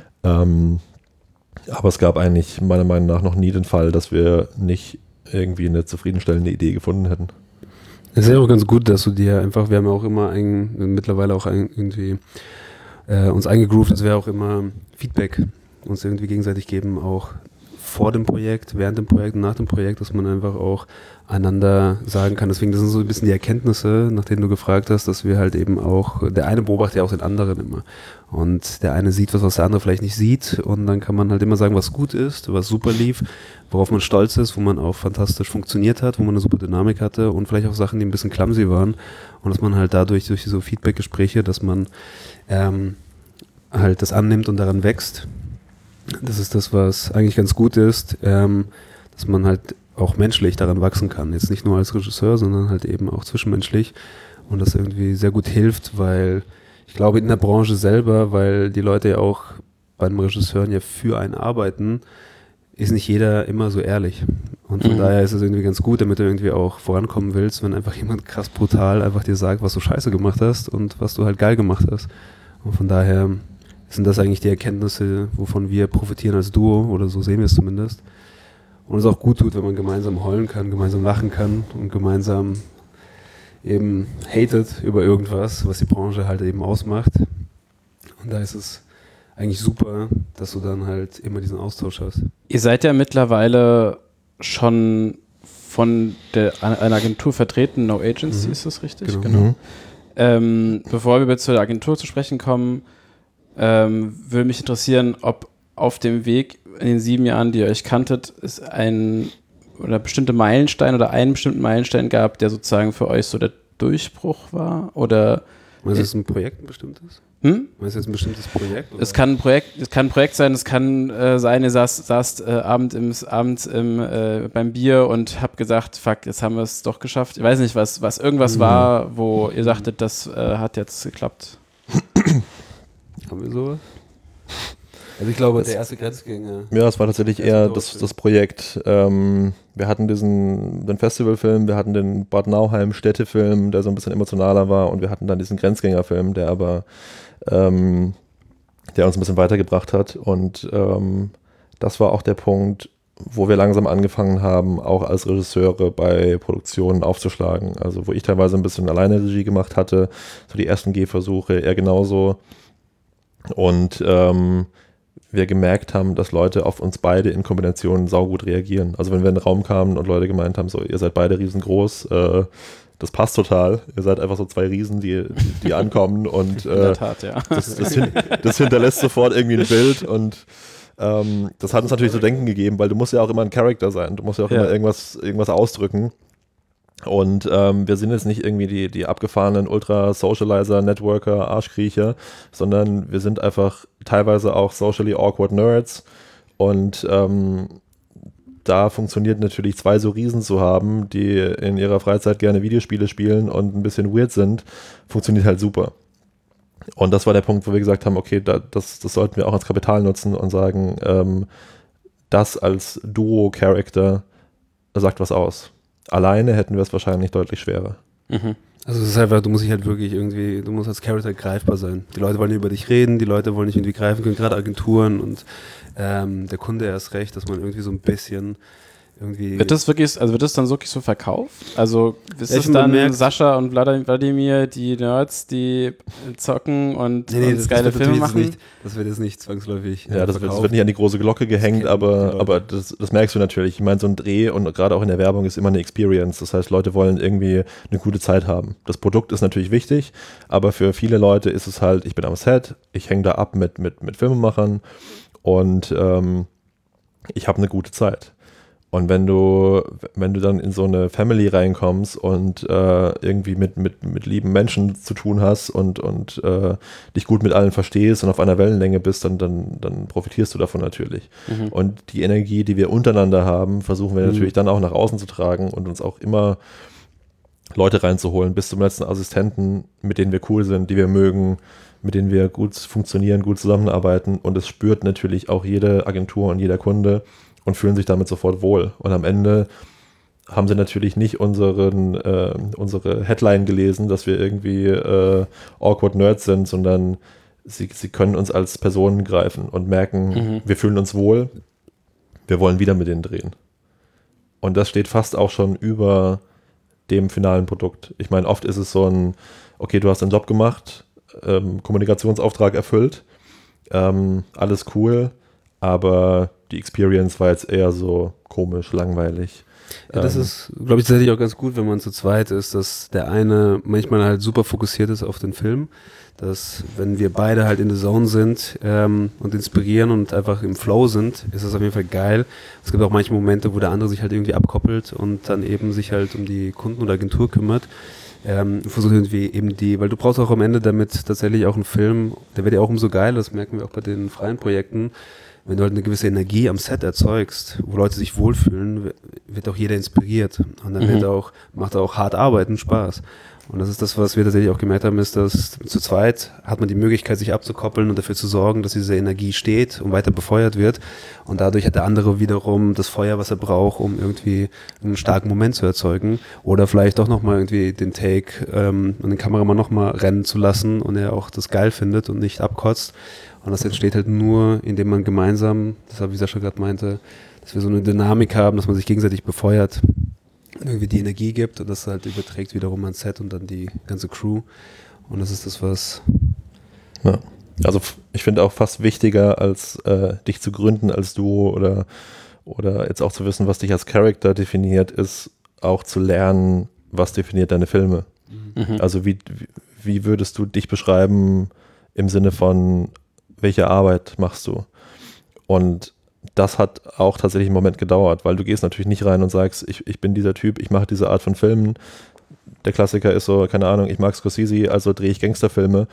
aber es gab eigentlich meiner Meinung nach noch nie den Fall, dass wir nicht irgendwie eine zufriedenstellende Idee gefunden hätten. Es ist ja auch ganz gut, dass du dir einfach, wir haben ja auch immer mittlerweile auch irgendwie uns eingegroovt, dass wir auch immer Feedback uns irgendwie gegenseitig geben, auch vor dem Projekt, während dem Projekt und nach dem Projekt, dass man einfach auch einander sagen kann. Deswegen, das sind so ein bisschen die Erkenntnisse, nach denen du gefragt hast, dass wir halt eben auch, der eine beobachtet ja auch den anderen immer. Und der eine sieht was der andere vielleicht nicht sieht, und dann kann man halt immer sagen, was gut ist, was super lief, worauf man stolz ist, wo man auch fantastisch funktioniert hat, wo man eine super Dynamik hatte, und vielleicht auch Sachen, die ein bisschen clumsy waren, und dass man halt dadurch, durch so Feedback-Gespräche, dass man halt das annimmt und daran wächst. Das ist das, was eigentlich ganz gut ist, dass man halt auch menschlich daran wachsen kann. Jetzt nicht nur als Regisseur, sondern halt eben auch zwischenmenschlich, und das irgendwie sehr gut hilft, weil ich glaube, in der Branche selber, weil die Leute ja auch bei den Regisseuren ja für einen arbeiten, ist nicht jeder immer so ehrlich. Und von daher ist es irgendwie ganz gut, damit du irgendwie auch vorankommen willst, wenn einfach jemand krass brutal einfach dir sagt, was du scheiße gemacht hast und was du halt geil gemacht hast. Und von daher sind das eigentlich die Erkenntnisse, wovon wir profitieren als Duo, oder so sehen wir es zumindest. Und es auch gut tut, wenn man gemeinsam heulen kann, gemeinsam lachen kann und gemeinsam eben hatet über irgendwas, was die Branche halt eben ausmacht. Und da ist es eigentlich super, dass du dann halt immer diesen Austausch hast. Ihr seid ja mittlerweile schon von einer Agentur vertreten, No Agency, ist das richtig? Genau. Bevor wir zur Agentur zu sprechen kommen, würde mich interessieren, ob auf dem Weg in den 7 Jahren, die ihr euch kanntet, es einen bestimmten Meilenstein gab, der sozusagen für euch so der Durchbruch war? Oder Meinst du, es ist ein Projekt, ein bestimmtes? Hm? Meinst du jetzt ein bestimmtes Projekt? Oder? Es kann ein Projekt sein, es kann sein, ihr saßt abends beim Bier und habt gesagt, fuck, jetzt haben wir es doch geschafft. Ich weiß nicht, was irgendwas war, wo ihr sagtet, das hat jetzt geklappt. Haben wir sowas? Also ich glaube, der erste Grenzgänger. Ja, es war tatsächlich eher das Projekt. Wir hatten den Festivalfilm, wir hatten den Bad Nauheim Städtefilm, der so ein bisschen emotionaler war, und wir hatten dann diesen Grenzgängerfilm, der aber der uns ein bisschen weitergebracht hat, und das war auch der Punkt, wo wir langsam angefangen haben, auch als Regisseure bei Produktionen aufzuschlagen. Also wo ich teilweise ein bisschen alleine Regie gemacht hatte, so die ersten Gehversuche, er genauso, und wir gemerkt haben, dass Leute auf uns beide in Kombination saugut reagieren. Also wenn wir in den Raum kamen und Leute gemeint haben, so, ihr seid beide riesengroß, das passt total. Ihr seid einfach so 2 Riesen, die ankommen, und in der Tat, ja. das hinterlässt sofort irgendwie ein Bild, und das hat uns natürlich zu denken gegeben, weil du musst ja auch immer ein Charakter sein. Du musst ja auch immer irgendwas ausdrücken. Und wir sind jetzt nicht irgendwie die abgefahrenen Ultra-Socializer, Networker, Arschkriecher, sondern wir sind einfach teilweise auch socially awkward Nerds, und da funktioniert natürlich 2 so Riesen zu haben, die in ihrer Freizeit gerne Videospiele spielen und ein bisschen weird sind, funktioniert halt super. Und das war der Punkt, wo wir gesagt haben, okay, das sollten wir auch als Kapital nutzen und sagen, das als Duo-Charakter sagt was aus. Alleine hätten wir es wahrscheinlich deutlich schwerer. Mhm. Also es ist einfach, du musst als Charakter greifbar sein. Die Leute wollen über dich reden, die Leute wollen dich irgendwie greifen können, gerade Agenturen, und der Kunde erst recht, dass man irgendwie so ein bisschen irgendwie... Wird das dann wirklich so verkauft? Also ist es dann Sascha und Wladimir, die Nerds, die zocken und das geile Filme machen? Das wird jetzt nicht zwangsläufig das wird nicht an die große Glocke gehängt, aber das merkst du natürlich. Ich meine, so ein Dreh, und gerade auch in der Werbung, ist immer eine Experience. Das heißt, Leute wollen irgendwie eine gute Zeit haben. Das Produkt ist natürlich wichtig, aber für viele Leute ist es halt, ich bin am Set, ich hänge da ab mit Filmemachern, und ich habe eine gute Zeit. Und wenn du dann in so eine Family reinkommst und irgendwie mit lieben Menschen zu tun hast und dich gut mit allen verstehst und auf einer Wellenlänge bist, dann profitierst du davon natürlich. Mhm. Und die Energie, die wir untereinander haben, versuchen wir natürlich dann auch nach außen zu tragen und uns auch immer Leute reinzuholen, bis zum letzten Assistenten, mit denen wir cool sind, die wir mögen, mit denen wir gut funktionieren, gut zusammenarbeiten, und es spürt natürlich auch jede Agentur und jeder Kunde und fühlen sich damit sofort wohl. Und am Ende haben sie natürlich nicht unsere Headline gelesen, dass wir irgendwie awkward Nerds sind, sondern sie können uns als Personen greifen und merken, wir fühlen uns wohl, wir wollen wieder mit denen drehen. Und das steht fast auch schon über dem finalen Produkt. Ich meine, oft ist es so ein, okay, du hast einen Job gemacht, Kommunikationsauftrag erfüllt, alles cool, aber die Experience war jetzt eher so komisch, langweilig. Ja, das ist, glaube ich, tatsächlich auch ganz gut, wenn man zu zweit ist, dass der eine manchmal halt super fokussiert ist auf den Film, dass wenn wir beide halt in der Zone sind und inspirieren und einfach im Flow sind, ist das auf jeden Fall geil. Es gibt auch manche Momente, wo der andere sich halt irgendwie abkoppelt und dann eben sich halt um die Kunden oder Agentur kümmert. Versucht irgendwie eben weil du brauchst auch am Ende damit tatsächlich auch einen Film, der wird ja auch umso geiler, das merken wir auch bei den freien Projekten. Wenn du halt eine gewisse Energie am Set erzeugst, wo Leute sich wohlfühlen, wird auch jeder inspiriert. Und dann macht auch hart arbeiten Spaß. Und das ist das, was wir tatsächlich auch gemerkt haben, ist, dass zu zweit hat man die Möglichkeit, sich abzukoppeln und dafür zu sorgen, dass diese Energie steht und weiter befeuert wird. Und dadurch hat der andere wiederum das Feuer, was er braucht, um irgendwie einen starken Moment zu erzeugen. Oder vielleicht auch nochmal irgendwie den Take und den Kameramann nochmal rennen zu lassen und er auch das geil findet und nicht abkotzt. Und das entsteht halt nur, indem man gemeinsam, deshalb wie Sascha gerade meinte, dass wir so eine Dynamik haben, dass man sich gegenseitig befeuert, irgendwie die Energie gibt und das halt überträgt wiederum ans Set und dann die ganze Crew. Und das ist das, was Also ich finde auch fast wichtiger, als dich zu gründen als Duo oder jetzt auch zu wissen, was dich als Charakter definiert, ist auch zu lernen, was definiert deine Filme. Mhm. Also wie würdest du dich beschreiben im Sinne von, welche Arbeit machst du? Und das hat auch tatsächlich einen Moment gedauert, weil du gehst natürlich nicht rein und sagst, ich bin dieser Typ, ich mache diese Art von Filmen. Der Klassiker ist so, keine Ahnung, ich mag Scorsese, also drehe ich Gangsterfilme.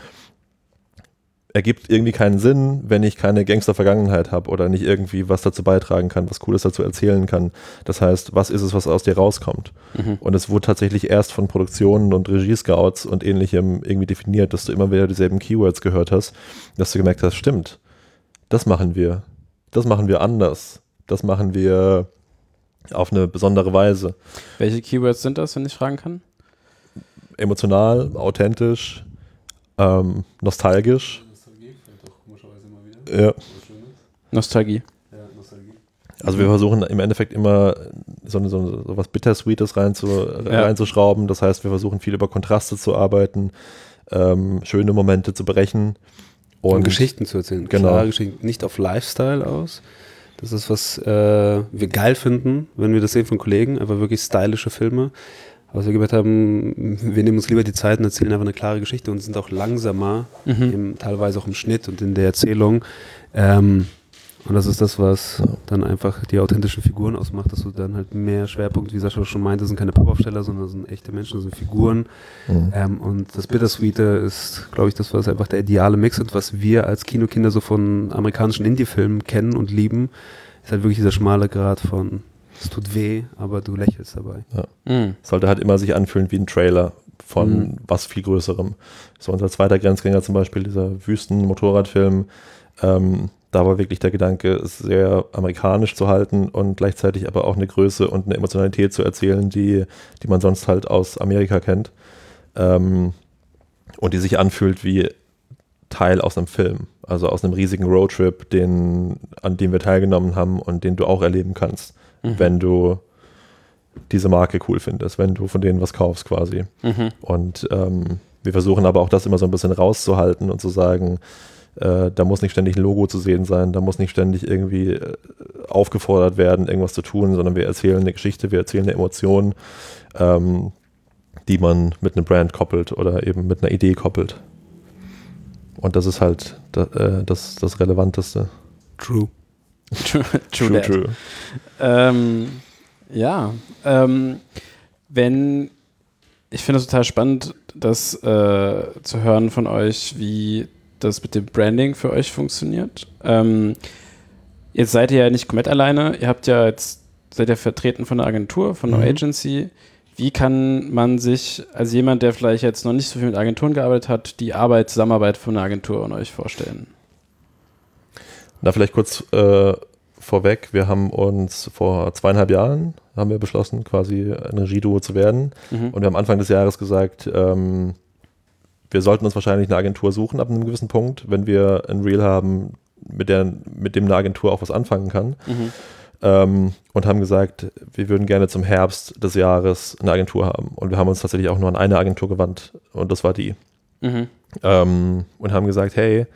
Ergibt irgendwie keinen Sinn, wenn ich keine Gangster-Vergangenheit habe oder nicht irgendwie was dazu beitragen kann, was Cooles dazu erzählen kann. Das heißt, was ist es, was aus dir rauskommt? Mhm. Und es wurde tatsächlich erst von Produktionen und Regie-Scouts und Ähnlichem irgendwie definiert, dass du immer wieder dieselben Keywords gehört hast, dass du gemerkt hast, stimmt, das machen wir. Das machen wir anders. Das machen wir auf eine besondere Weise. Welche Keywords sind das, wenn ich fragen kann? Emotional, authentisch, nostalgisch. Nostalgie fällt doch komischerweise immer wieder. Ja. Nostalgie. Ja, Nostalgie. Also wir versuchen im Endeffekt immer so was Bittersweetes reinzuschrauben. Das heißt, wir versuchen viel über Kontraste zu arbeiten, schöne Momente zu brechen. Und Geschichten zu erzählen. Genau. Klare Geschichten, nicht auf Lifestyle aus. Das ist, was wir geil finden, wenn wir das sehen von Kollegen. Einfach wirklich stylische Filme. Aber was wir gemerkt haben, wir nehmen uns lieber die Zeit und erzählen einfach eine klare Geschichte und sind auch langsamer, teilweise auch im Schnitt und in der Erzählung. Und das ist das, was dann einfach die authentischen Figuren ausmacht, dass du dann halt mehr Schwerpunkt, wie Sascha schon meinte, das sind keine Pappaufsteller, sondern das sind echte Menschen, das sind Figuren. Und das Bittersweete ist, glaube ich, das, was einfach der ideale Mix ist, was wir als Kinokinder so von amerikanischen Indie-Filmen kennen und lieben, ist halt wirklich dieser schmale Grad von, es tut weh, aber du lächelst dabei. Ja. Sollte halt immer sich anfühlen wie ein Trailer von was viel Größerem. So unser zweiter Grenzgänger zum Beispiel, dieser Wüsten-Motorradfilm, da war wirklich der Gedanke, es sehr amerikanisch zu halten und gleichzeitig aber auch eine Größe und eine Emotionalität zu erzählen, die man sonst halt aus Amerika kennt. Und die sich anfühlt wie Teil aus einem Film. Also aus einem riesigen Roadtrip, an dem wir teilgenommen haben und den du auch erleben kannst, wenn du diese Marke cool findest, wenn du von denen was kaufst quasi. Und wir versuchen aber auch das immer so ein bisschen rauszuhalten und zu sagen, da muss nicht ständig ein Logo zu sehen sein, da muss nicht ständig irgendwie aufgefordert werden, irgendwas zu tun, sondern wir erzählen eine Geschichte, wir erzählen eine Emotion, die man mit einem Brand koppelt oder eben mit einer Idee koppelt. Und das ist halt das Relevanteste. True. True. Ich finde es total spannend, das zu hören von euch, wie das mit dem Branding für euch funktioniert. Jetzt seid ihr ja nicht komplett alleine. Seid ihr vertreten von einer Agentur, von einer Agency. Wie kann man sich als jemand, der vielleicht jetzt noch nicht so viel mit Agenturen gearbeitet hat, die Zusammenarbeit von einer Agentur und euch vorstellen? Na, vielleicht kurz vorweg. Wir haben uns vor 2,5 Jahren beschlossen, quasi ein Regieduo zu werden. Und wir haben Anfang des Jahres gesagt, wir sollten uns wahrscheinlich eine Agentur suchen ab einem gewissen Punkt, wenn wir ein Reel haben, mit dem eine Agentur auch was anfangen kann. Und haben gesagt, wir würden gerne zum Herbst des Jahres eine Agentur haben. Und wir haben uns tatsächlich auch nur an eine Agentur gewandt und das war die. Und haben gesagt, hey,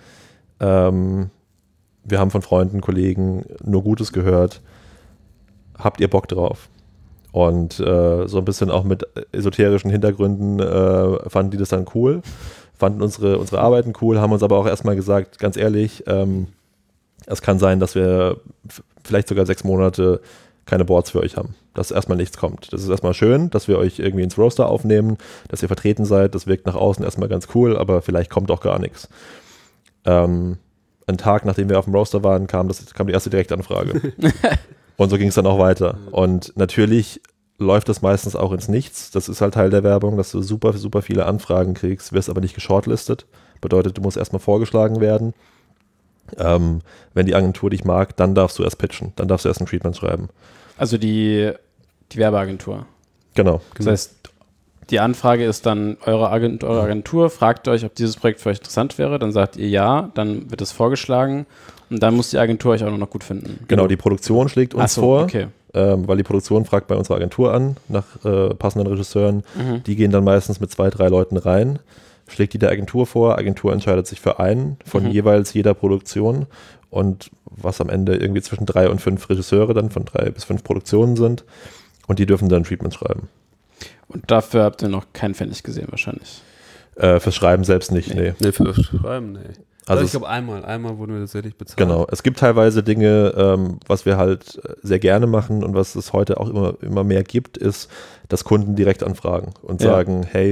wir haben von Freunden, Kollegen nur Gutes gehört. Habt ihr Bock drauf? Und so ein bisschen auch mit esoterischen Hintergründen fanden die das dann cool, fanden unsere Arbeiten cool, haben uns aber auch erstmal gesagt, ganz ehrlich, es kann sein, dass wir vielleicht sogar 6 Monate keine Boards für euch haben, dass erstmal nichts kommt. Das ist erstmal schön, dass wir euch irgendwie ins Roster aufnehmen, dass ihr vertreten seid, das wirkt nach außen erstmal ganz cool, aber vielleicht kommt auch gar nichts. Einen Tag, nachdem wir auf dem Roster waren, kam die erste Direktanfrage. Und so ging es dann auch weiter. Und natürlich läuft das meistens auch ins Nichts. Das ist halt Teil der Werbung, dass du super, super viele Anfragen kriegst, wirst aber nicht geshortlistet. Bedeutet, du musst erstmal vorgeschlagen werden. Wenn die Agentur dich mag, dann darfst du erst pitchen. Dann darfst du erst ein Treatment schreiben. Also die Werbeagentur. Genau. Das heißt, die Anfrage ist dann, eure Agentur fragt euch, ob dieses Projekt für euch interessant wäre. Dann sagt ihr ja, dann wird es vorgeschlagen. Und dann muss die Agentur euch auch noch gut finden. Genau, die Produktion schlägt uns vor, okay. Weil die Produktion fragt bei unserer Agentur an, nach passenden Regisseuren. Die gehen dann meistens mit 2, 3 Leuten rein. schlägt die der Agentur vor, Agentur entscheidet sich für einen von jeweils jeder Produktion und was am Ende irgendwie zwischen 3 und 5 Regisseure dann von 3 bis 5 Produktionen sind und die dürfen dann Treatment schreiben. Und dafür habt ihr noch keinen Pfennig gesehen wahrscheinlich? Fürs Schreiben selbst nicht, nee. Nee, fürs Schreiben, nee. Also ich glaube einmal wurden wir tatsächlich bezahlt. Genau, es gibt teilweise Dinge, was wir halt sehr gerne machen und was es heute auch immer mehr gibt, ist, dass Kunden direkt anfragen und sagen, hey,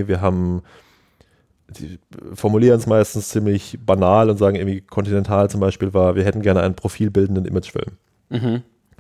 die formulieren es meistens ziemlich banal und sagen irgendwie, Continental zum Beispiel wir hätten gerne einen profilbildenden Imagefilm.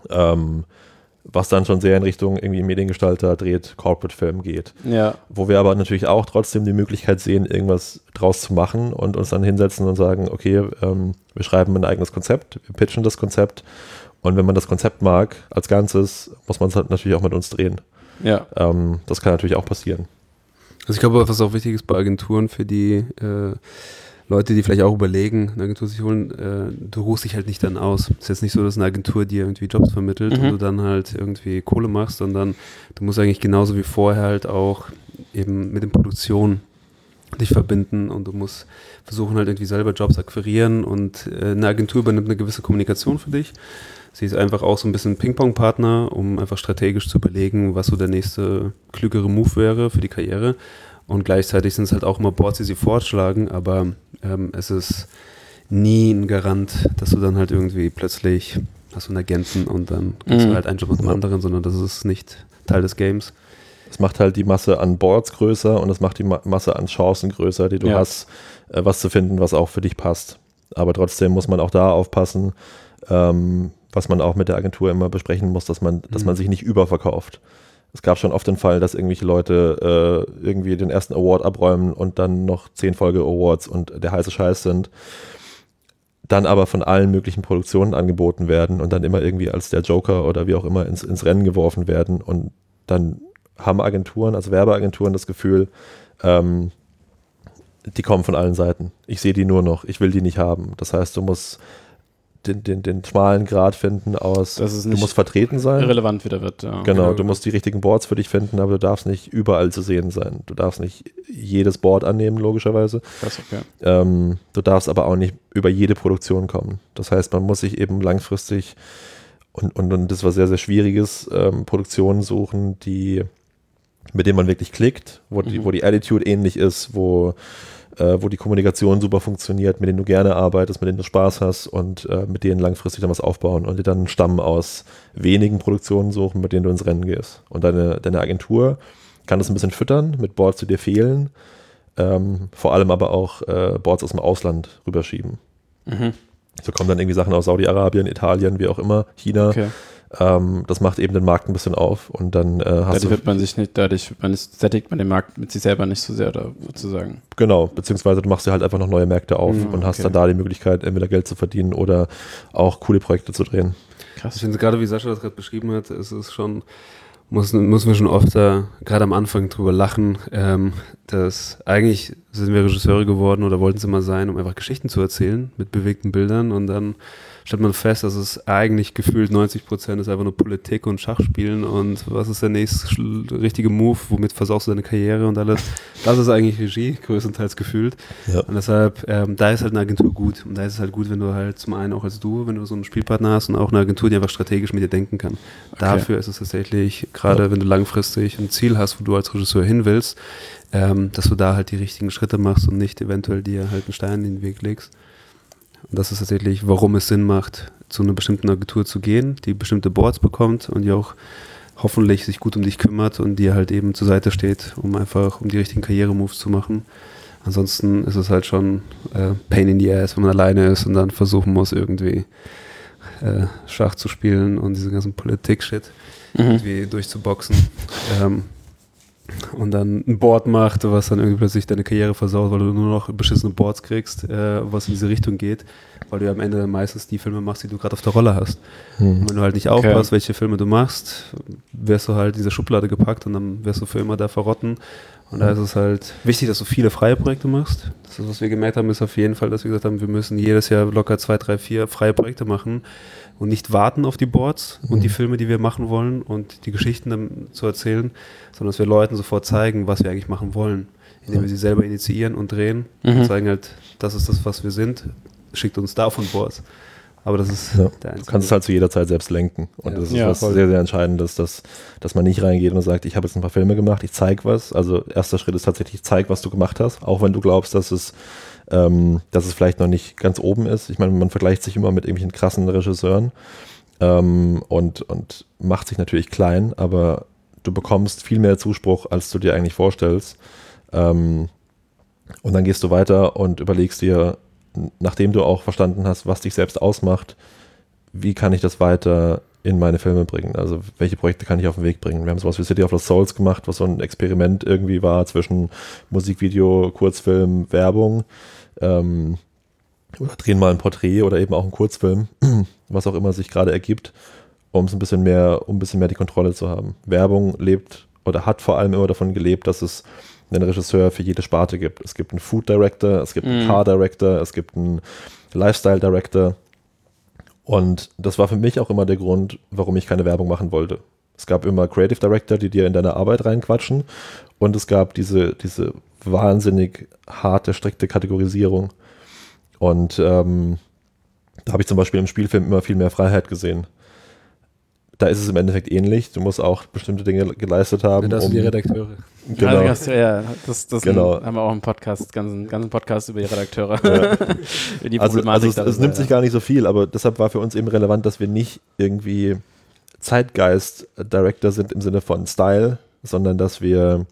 Was dann schon sehr in Richtung irgendwie Mediengestalter dreht, Corporate-Film geht. Ja. Wo wir aber natürlich auch trotzdem die Möglichkeit sehen, irgendwas draus zu machen und uns dann hinsetzen und sagen, okay, wir schreiben ein eigenes Konzept, wir pitchen das Konzept und wenn man das Konzept mag als Ganzes, muss man es halt natürlich auch mit uns drehen. Ja. Das kann natürlich auch passieren. Also ich glaube, was auch wichtig ist bei Agenturen für die Leute, die vielleicht auch überlegen, eine Agentur sich holen, du ruhst dich halt nicht dann aus. Es ist jetzt nicht so, dass eine Agentur dir irgendwie Jobs vermittelt und du dann halt irgendwie Kohle machst, sondern du musst eigentlich genauso wie vorher halt auch eben mit den Produktionen dich verbinden und du musst versuchen halt irgendwie selber Jobs akquirieren und eine Agentur übernimmt eine gewisse Kommunikation für dich. Sie ist einfach auch so ein bisschen Ping-Pong-Partner, um einfach strategisch zu überlegen, was so der nächste klügere Move wäre für die Karriere. Und gleichzeitig sind es halt auch immer Boards, die sie vorschlagen, aber es ist nie ein Garant, dass du dann halt irgendwie plötzlich hast du einen Agenten und dann kriegst du halt einen Job mit dem anderen, sondern das ist nicht Teil des Games. Es macht halt die Masse an Boards größer und es macht die Masse an Chancen größer, die du hast, was zu finden, was auch für dich passt. Aber trotzdem muss man auch da aufpassen, was man auch mit der Agentur immer besprechen muss, dass man sich nicht überverkauft. Es gab schon oft den Fall, dass irgendwelche Leute irgendwie den ersten Award abräumen und dann noch 10 Folge-Awards und der heiße Scheiß sind, dann aber von allen möglichen Produktionen angeboten werden und dann immer irgendwie als der Joker oder wie auch immer ins Rennen geworfen werden und dann haben Agenturen, also Werbeagenturen das Gefühl, die kommen von allen Seiten. Ich sehe die nur noch, ich will die nicht haben. Das heißt, du musst den schmalen Grad finden aus, du musst vertreten sein. Irrelevant wieder wird, ja. Genau, du musst die richtigen Boards für dich finden, aber du darfst nicht überall zu sehen sein. Du darfst nicht jedes Board annehmen, logischerweise. Das okay. Du darfst aber auch nicht über jede Produktion kommen. Das heißt, man muss sich eben langfristig und das war sehr, sehr schwieriges, Produktionen suchen, mit denen man wirklich klickt, wo die Attitude ähnlich ist, wo die Kommunikation super funktioniert, mit denen du gerne arbeitest, mit denen du Spaß hast und mit denen langfristig dann was aufbauen und dir dann einen Stamm aus wenigen Produktionen suchen, mit denen du ins Rennen gehst. Und deine Agentur kann das ein bisschen füttern mit Boards, die dir fehlen, vor allem aber auch Boards aus dem Ausland rüberschieben. So kommen dann irgendwie Sachen aus Saudi-Arabien, Italien, wie auch immer, China. Okay. Das macht eben den Markt ein bisschen auf und dann dadurch sättigt man den Markt mit sich selber nicht so sehr, oder sozusagen. Genau, beziehungsweise du machst dir halt einfach noch neue Märkte auf und hast dann da die Möglichkeit, entweder Geld zu verdienen oder auch coole Projekte zu drehen. Krass. Ich finde gerade, wie Sascha das gerade beschrieben hat, ist es schon, müssen wir schon oft gerade am Anfang drüber lachen, dass eigentlich sind wir Regisseure geworden oder wollten es immer sein, um einfach Geschichten zu erzählen mit bewegten Bildern und dann stellt man fest, dass es eigentlich gefühlt 90% ist einfach nur Politik und Schachspielen und was ist der nächste richtige Move, womit versaust du deine Karriere und alles. Das ist eigentlich Regie, größtenteils gefühlt. Ja. Und deshalb, da ist halt eine Agentur gut. Und da ist es halt gut, wenn du halt zum einen auch als Duo, wenn du so einen Spielpartner hast und auch eine Agentur, die einfach strategisch mit dir denken kann. Okay. Dafür ist es tatsächlich, gerade wenn du langfristig ein Ziel hast, wo du als Regisseur hin willst, dass du da halt die richtigen Schritte machst und nicht eventuell dir halt einen Stein in den Weg legst. Und das ist tatsächlich, warum es Sinn macht, zu einer bestimmten Agentur zu gehen, die bestimmte Boards bekommt und die auch hoffentlich sich gut um dich kümmert und dir halt eben zur Seite steht, um die richtigen Karrieremoves zu machen. Ansonsten ist es halt schon Pain in the Ass, wenn man alleine ist und dann versuchen muss, irgendwie Schach zu spielen und diesen ganzen Politik-Shit irgendwie durchzuboxen. Und dann ein Board macht, was dann irgendwie plötzlich deine Karriere versaut, weil du nur noch beschissene Boards kriegst, was in diese Richtung geht, weil du ja am Ende meistens die Filme machst, die du gerade auf der Rolle hast. Und wenn du halt nicht aufpasst, welche Filme du machst, wirst du halt in diese Schublade gepackt und dann wirst du für immer da verrotten. Und da ist es halt wichtig, dass du viele freie Projekte machst. Das ist, was wir gemerkt haben, ist auf jeden Fall, dass wir gesagt haben, wir müssen jedes Jahr locker 2, 3, 4 freie Projekte machen und nicht warten auf die Boards und die Filme, die wir machen wollen und die Geschichten dann zu erzählen, sondern dass wir Leuten Leuten sofort zeigen, was wir eigentlich machen wollen, indem wir sie selber initiieren und drehen und zeigen halt, das ist das, was wir sind, schickt uns davon Boards. Aber das ist der einzige. Du kannst es halt zu jeder Zeit selbst lenken. Und das ist was voll. sehr, sehr Entscheidendes, dass man nicht reingeht und sagt, ich habe jetzt ein paar Filme gemacht, ich zeige was. Also erster Schritt ist tatsächlich, zeig, was du gemacht hast, auch wenn du glaubst, dass es vielleicht noch nicht ganz oben ist. Ich meine, man vergleicht sich immer mit irgendwelchen krassen Regisseuren und macht sich natürlich klein, aber du bekommst viel mehr Zuspruch, als du dir eigentlich vorstellst. Und dann gehst du weiter und überlegst dir, nachdem du auch verstanden hast, was dich selbst ausmacht, wie kann ich das weiter in meine Filme bringen? Also welche Projekte kann ich auf den Weg bringen? Wir haben sowas wie City of Lost Souls gemacht, was so ein Experiment irgendwie war zwischen Musikvideo, Kurzfilm, Werbung, oder drehen mal ein Porträt oder eben auch ein Kurzfilm, was auch immer sich gerade ergibt, um ein bisschen mehr die Kontrolle zu haben. Werbung lebt oder hat vor allem immer davon gelebt, dass es einen Regisseur für jede Sparte gibt. Es gibt einen Food Director, es gibt einen Car Director, es gibt einen Lifestyle Director. Und das war für mich auch immer der Grund, warum ich keine Werbung machen wollte. Es gab immer Creative Director, die dir in deine Arbeit reinquatschen, und es gab diese wahnsinnig harte, strikte Kategorisierung. Und da habe ich zum Beispiel im Spielfilm immer viel mehr Freiheit gesehen. Da ist es im Endeffekt ähnlich. Du musst auch bestimmte Dinge geleistet haben. Das sind die Redakteure. Genau. Das Genau. haben wir auch im Podcast, ganzen Podcast über die Redakteure. Ja. Die Also Problematik es nimmt sich gar nicht so viel, aber deshalb war für uns eben relevant, dass wir nicht irgendwie Zeitgeist-Director sind im Sinne von Style, sondern dass wir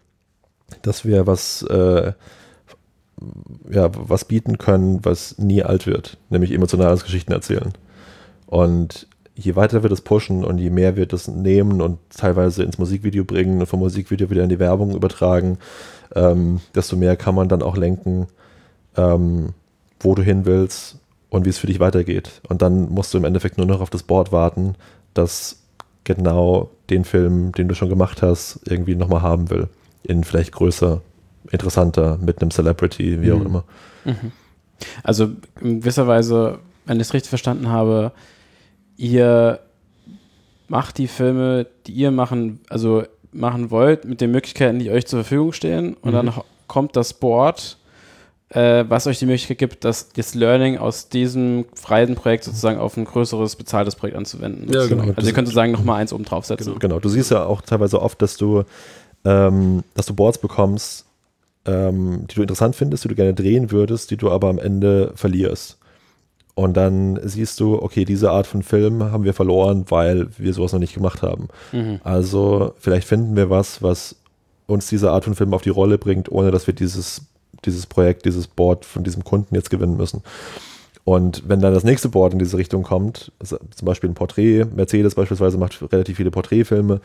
was bieten können, was nie alt wird, nämlich emotionales Geschichten erzählen. Und je weiter wir das pushen und je mehr wir das nehmen und teilweise ins Musikvideo bringen und vom Musikvideo wieder in die Werbung übertragen, desto mehr kann man dann auch lenken, wo du hin willst und wie es für dich weitergeht. Und dann musst du im Endeffekt nur noch auf das Board warten, das genau den Film, den du schon gemacht hast, irgendwie nochmal haben will. In vielleicht größer, interessanter, mit einem Celebrity, wie auch immer. Mhm. Also in gewisser Weise, wenn ich es richtig verstanden habe, ihr macht die Filme, die ihr machen wollt, mit den Möglichkeiten, die euch zur Verfügung stehen, und dann kommt das Board, was euch die Möglichkeit gibt, das Learning aus diesem freien Projekt sozusagen auf ein größeres, bezahltes Projekt anzuwenden. Ja, genau. Also ihr könnt sozusagen nochmal eins oben draufsetzen. Genau, du siehst ja auch teilweise oft, dass du Boards bekommst, die du interessant findest, die du gerne drehen würdest, die du aber am Ende verlierst. Und dann siehst du, okay, diese Art von Film haben wir verloren, weil wir sowas noch nicht gemacht haben. Also vielleicht finden wir was uns diese Art von Film auf die Rolle bringt, ohne dass wir dieses Projekt, dieses Board von diesem Kunden jetzt gewinnen müssen. Und wenn dann das nächste Board in diese Richtung kommt, zum Beispiel ein Porträt, Mercedes beispielsweise macht relativ viele Porträtfilme,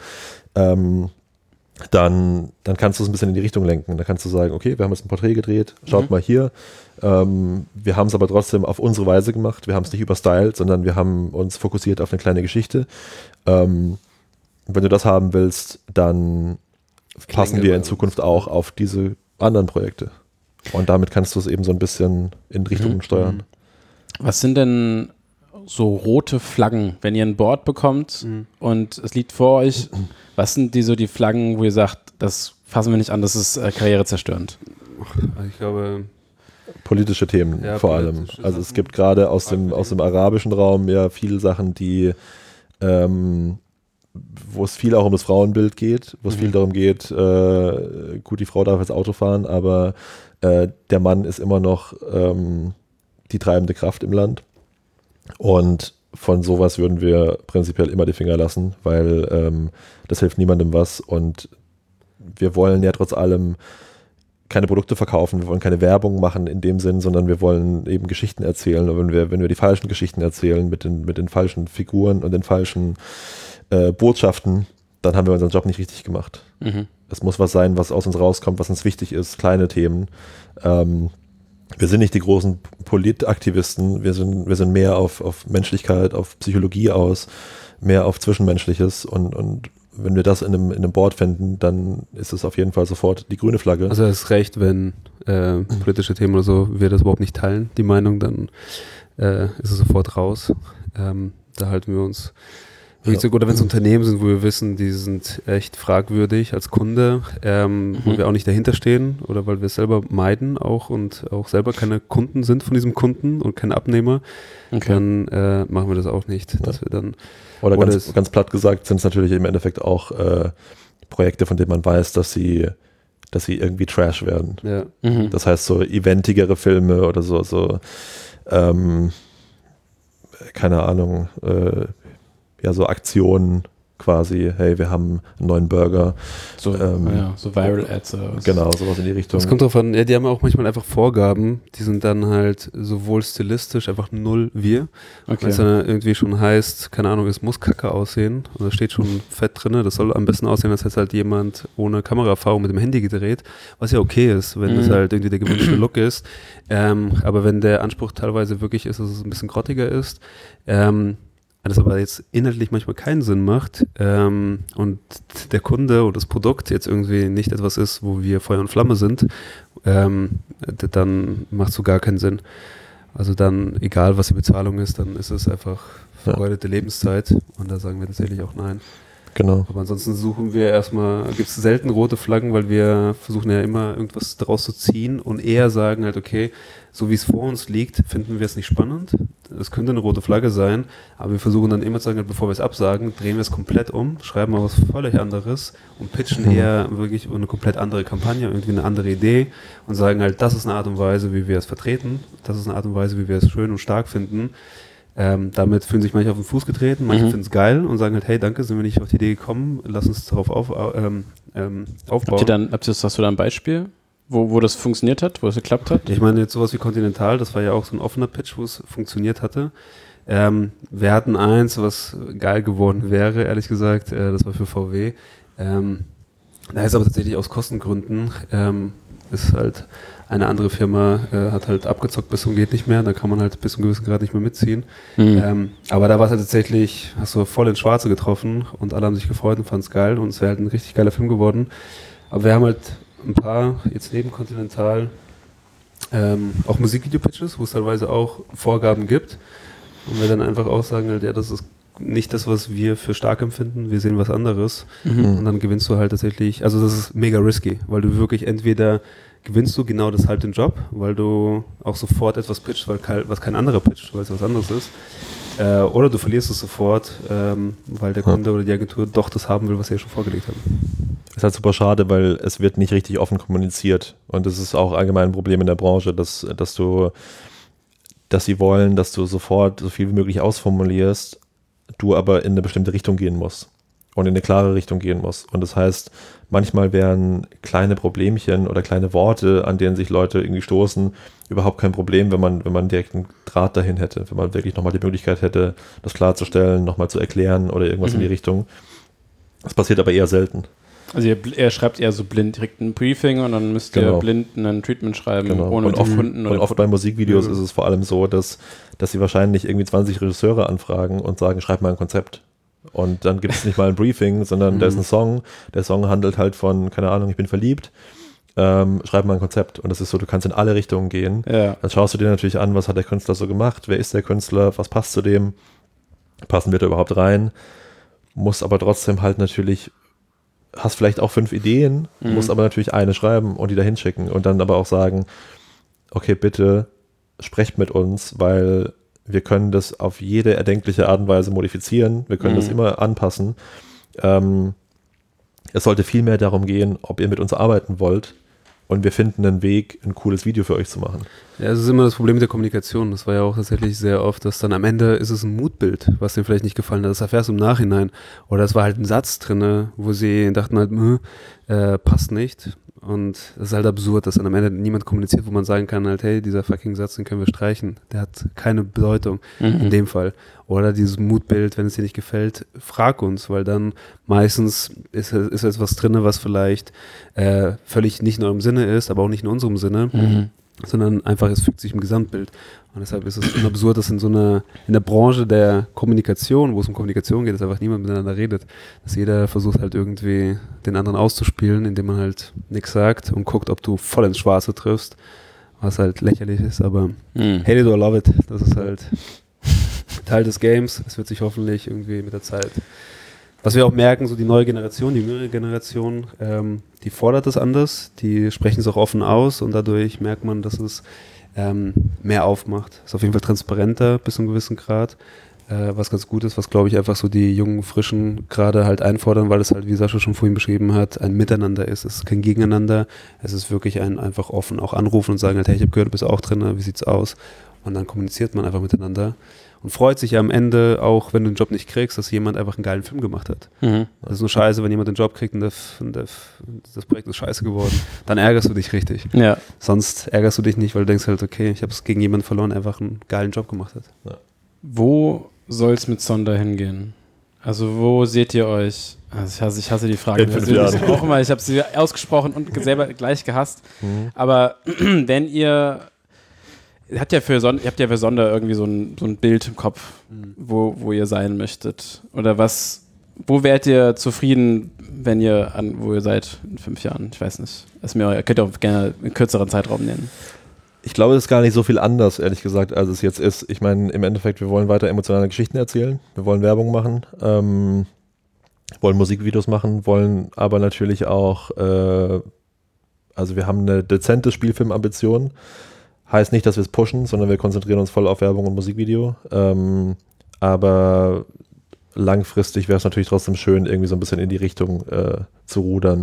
dann kannst du es ein bisschen in die Richtung lenken. Da kannst du sagen, okay, wir haben jetzt ein Porträt gedreht, schaut mal hier. Wir haben es aber trotzdem auf unsere Weise gemacht. Wir haben es nicht überstylt, sondern wir haben uns fokussiert auf eine kleine Geschichte. Wenn du das haben willst, dann passen wir in Zukunft auch auf diese anderen Projekte. Und damit kannst du es eben so ein bisschen in Richtungen steuern. Was sind denn so rote Flaggen, wenn ihr ein Board bekommt und es liegt vor euch? Was sind die Flaggen, wo ihr sagt, das fassen wir nicht an, das ist karrierezerstörend? Ich glaube, politische Themen vor allem. Also es gibt gerade aus dem arabischen Raum ja viele Sachen, die wo es viel auch um das Frauenbild geht, wo es viel darum geht, gut, die Frau darf jetzt Auto fahren, aber der Mann ist immer noch die treibende Kraft im Land. Und von sowas würden wir prinzipiell immer die Finger lassen, weil das hilft niemandem was. Und wir wollen ja trotz allem keine Produkte verkaufen, wir wollen keine Werbung machen in dem Sinn, sondern wir wollen eben Geschichten erzählen. Und wenn wir die falschen Geschichten erzählen mit den falschen Figuren und den falschen Botschaften, dann haben wir unseren Job nicht richtig gemacht. Es muss was sein, was aus uns rauskommt, was uns wichtig ist, kleine Themen. Wir sind nicht die großen Politaktivisten, wir sind mehr auf Menschlichkeit, auf Psychologie aus, mehr auf Zwischenmenschliches, und wenn wir das in einem Board finden, dann ist es auf jeden Fall sofort die grüne Flagge. Also es ist recht, wenn politische Themen oder so, wir das überhaupt nicht teilen, die Meinung, dann ist es sofort raus. Da halten wir uns Oder wenn es Unternehmen sind, wo wir wissen, die sind echt fragwürdig als Kunde, wo wir auch nicht dahinter stehen oder weil wir es selber meiden auch und auch selber keine Kunden sind von diesem Kunden und keine Abnehmer, dann machen wir das auch nicht. Dass wir dann, oder ganz platt gesagt sind es natürlich im Endeffekt auch Projekte, von denen man weiß, dass sie irgendwie Trash werden. Ja. Das heißt so eventigere Filme oder so keine Ahnung, so Aktionen quasi, hey, wir haben einen neuen Burger. So Viral-Ads. Genau, sowas in die Richtung. Das kommt drauf an, die haben auch manchmal einfach Vorgaben, die sind dann halt sowohl stilistisch einfach null wir, weil es dann irgendwie schon heißt, keine Ahnung, es muss kacke aussehen und da steht schon fett drin, das soll am besten aussehen, als hätte halt jemand ohne Kameraerfahrung mit dem Handy gedreht, was ja okay ist, wenn das halt irgendwie der gewünschte Look ist, aber wenn der Anspruch teilweise wirklich ist, dass es ein bisschen grottiger ist, das aber jetzt inhaltlich manchmal keinen Sinn macht und der Kunde oder das Produkt jetzt irgendwie nicht etwas ist, wo wir Feuer und Flamme sind, dann macht es so gar keinen Sinn. Also dann, egal was die Bezahlung ist, dann ist es einfach vergeudete Lebenszeit und da sagen wir tatsächlich auch nein. Genau. Aber ansonsten suchen wir erstmal, gibt es selten rote Flaggen, weil wir versuchen ja immer irgendwas daraus zu ziehen und eher sagen halt, okay, so wie es vor uns liegt, finden wir es nicht spannend. Das könnte eine rote Flagge sein, aber wir versuchen dann immer zu sagen, halt, bevor wir es absagen, drehen wir es komplett um, schreiben mal was völlig anderes und pitchen eher wirklich eine komplett andere Kampagne, irgendwie eine andere Idee und sagen halt, das ist eine Art und Weise, wie wir es vertreten, das ist eine Art und Weise, wie wir es schön und stark finden. Damit fühlen sich manche auf den Fuß getreten, manche finden es geil und sagen halt, hey, danke, sind wir nicht auf die Idee gekommen, lass uns darauf aufbauen. Hast du da ein Beispiel, wo das funktioniert hat, wo es geklappt hat? Ich meine jetzt sowas wie Continental, das war ja auch so ein offener Pitch, wo es funktioniert hatte. Wir hatten eins, was geil geworden wäre, ehrlich gesagt, das war für VW. Da ist aber tatsächlich aus Kostengründen, ist halt eine andere Firma, hat halt abgezockt bis zum geht nicht mehr, da kann man halt bis zum gewissen Grad nicht mehr mitziehen. Aber da war es halt tatsächlich, hast du voll ins Schwarze getroffen und alle haben sich gefreut und fanden es geil und es wäre halt ein richtig geiler Film geworden. Aber wir haben halt ein paar, jetzt neben Continental, auch Musikvideo-Pitches, wo es teilweise auch Vorgaben gibt und wir dann einfach auch sagen halt, ja, das ist nicht das, was wir für stark empfinden, wir sehen was anderes und dann gewinnst du halt tatsächlich, also das ist mega risky, weil du wirklich entweder gewinnst du genau deshalb den Job, weil du auch sofort etwas pitchst, was kein anderer pitcht, weil es was anderes ist, oder du verlierst es sofort, weil der Kunde oder die Agentur doch das haben will, was sie ja schon vorgelegt haben. Das ist halt super schade, weil es wird nicht richtig offen kommuniziert und das ist auch allgemein ein Problem in der Branche, dass sie wollen, dass du sofort so viel wie möglich ausformulierst, du aber in eine bestimmte Richtung gehen musst und in eine klare Richtung gehen musst. Und das heißt, manchmal wären kleine Problemchen oder kleine Worte, an denen sich Leute irgendwie stoßen, überhaupt kein Problem, wenn man direkt einen Draht dahin hätte, wenn man wirklich nochmal die Möglichkeit hätte, das klarzustellen, nochmal zu erklären oder irgendwas in die Richtung. Das passiert aber eher selten. Also er schreibt eher so blind direkt ein Briefing und dann müsst ihr blind ein Treatment schreiben, ohne mit dem Kunden. Und oft bei Musikvideos ist es vor allem so, dass sie wahrscheinlich irgendwie 20 Regisseure anfragen und sagen, schreib mal ein Konzept. Und dann gibt es nicht mal ein Briefing, sondern da ist ein Song. Der Song handelt halt von, keine Ahnung, ich bin verliebt. Schreib mal ein Konzept. Und das ist so, du kannst in alle Richtungen gehen. Ja. Dann schaust du dir natürlich an, was hat der Künstler so gemacht, wer ist der Künstler, was passt zu dem, passen wir da überhaupt rein. Musst aber trotzdem halt natürlich, hast vielleicht auch 5 Ideen, musst aber natürlich eine schreiben und die da hinschicken und dann aber auch sagen, okay, bitte sprecht mit uns, weil wir können das auf jede erdenkliche Art und Weise modifizieren, wir können das immer anpassen. Es sollte viel mehr darum gehen, ob ihr mit uns arbeiten wollt und wir finden einen Weg, ein cooles Video für euch zu machen. Ja, es ist immer das Problem mit der Kommunikation. Das war ja auch tatsächlich sehr oft, dass dann am Ende ist es ein Moodbild, was dir vielleicht nicht gefallen hat. Das erfährst du im Nachhinein. Oder es war halt ein Satz drin, wo sie dachten halt, passt nicht. Und das ist halt absurd, dass dann am Ende niemand kommuniziert, wo man sagen kann halt, hey, dieser fucking Satz, den können wir streichen. Der hat keine Bedeutung in dem Fall. Oder dieses Moodbild, wenn es dir nicht gefällt, frag uns, weil dann meistens ist etwas drin, was vielleicht völlig nicht in eurem Sinne ist, aber auch nicht in unserem Sinne, sondern einfach, es fügt sich im Gesamtbild. Und deshalb ist es absurd, dass in der Branche der Kommunikation, wo es um Kommunikation geht, dass einfach niemand miteinander redet, dass jeder versucht halt irgendwie den anderen auszuspielen, indem man halt nichts sagt und guckt, ob du voll ins Schwarze triffst, was halt lächerlich ist, aber hate it or love it, das ist halt Teil des Games. Es wird sich hoffentlich irgendwie mit der Zeit, was wir auch merken, so die neue Generation, die jüngere Generation, die fordert es anders, die sprechen es auch offen aus und dadurch merkt man, dass es mehr aufmacht. Ist auf jeden Fall transparenter bis zu einem gewissen Grad, was ganz gut ist, was glaube ich einfach so die jungen, frischen gerade halt einfordern, weil es halt, wie Sascha schon vorhin beschrieben hat, ein Miteinander ist. Es ist kein Gegeneinander, es ist wirklich ein einfach offen auch anrufen und sagen, halt, hey, ich habe gehört, du bist auch drin, wie sieht's aus? Und dann kommuniziert man einfach miteinander und freut sich ja am Ende auch, wenn du den Job nicht kriegst, dass jemand einfach einen geilen Film gemacht hat. Das ist nur scheiße, wenn jemand den Job kriegt und das Projekt ist scheiße geworden. Dann ärgerst du dich richtig. Ja. Sonst ärgerst du dich nicht, weil du denkst halt, okay, ich habe es gegen jemanden verloren, der einfach einen geilen Job gemacht hat. Ja. Wo soll es mit Sonder hingehen? Also wo seht ihr euch? Also ich hasse die Frage. In 5 Jahren. Auch immer, ich habe sie ausgesprochen und selber gleich gehasst. Aber wenn ihr habt ja für Sonder irgendwie so ein Bild im Kopf, wo ihr sein möchtet. Oder wo wärt ihr zufrieden, wenn ihr wo ihr seid in 5 Jahren? Ich weiß nicht. Ihr könnt auch gerne einen kürzeren Zeitraum nennen. Ich glaube, es ist gar nicht so viel anders, ehrlich gesagt, als es jetzt ist. Ich meine, im Endeffekt, wir wollen weiter emotionale Geschichten erzählen, wir wollen Werbung machen, wollen Musikvideos machen, wollen aber natürlich auch, also wir haben eine dezente Spielfilmambition. Heißt nicht, dass wir es pushen, sondern wir konzentrieren uns voll auf Werbung und Musikvideo. Aber langfristig wäre es natürlich trotzdem schön, irgendwie so ein bisschen in die Richtung zu rudern.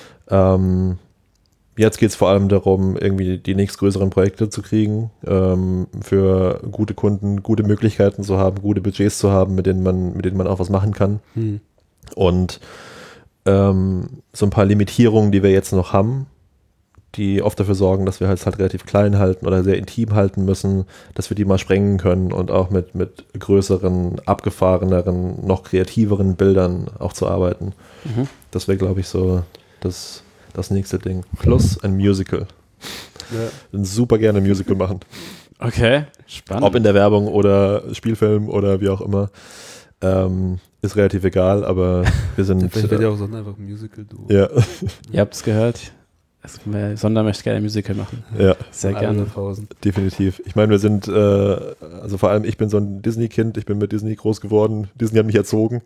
Jetzt geht es vor allem darum, irgendwie die nächstgrößeren Projekte zu kriegen, für gute Kunden, gute Möglichkeiten zu haben, gute Budgets zu haben, mit denen man auch was machen kann. Und so ein paar Limitierungen, die wir jetzt noch haben, die oft dafür sorgen, dass wir halt relativ klein halten oder sehr intim halten müssen, dass wir die mal sprengen können und auch mit größeren, abgefahreneren, noch kreativeren Bildern auch zu arbeiten. Das wäre, glaube ich, so das nächste Ding. Plus ein Musical. Ja. Super gerne ein Musical machen. Okay, spannend. Ob in der Werbung oder Spielfilm oder wie auch immer. Ist relativ egal, aber wir sind... Vielleicht wird ja auch Sonder einfach ein Musical-Duo. Ja. Ihr habt es gehört. Sonder möchte gerne ein Musical machen. Ja. Sehr gerne. Definitiv. Ich meine, wir sind, also vor allem ich bin so ein Disney-Kind, ich bin mit Disney groß geworden, Disney hat mich erzogen.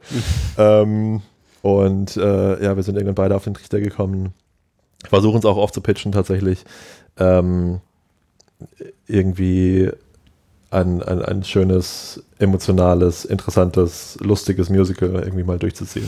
Und wir sind irgendwann beide auf den Trichter gekommen. Versuchen es auch oft zu pitchen tatsächlich. Irgendwie ein schönes, emotionales, interessantes, lustiges Musical irgendwie mal durchzuziehen.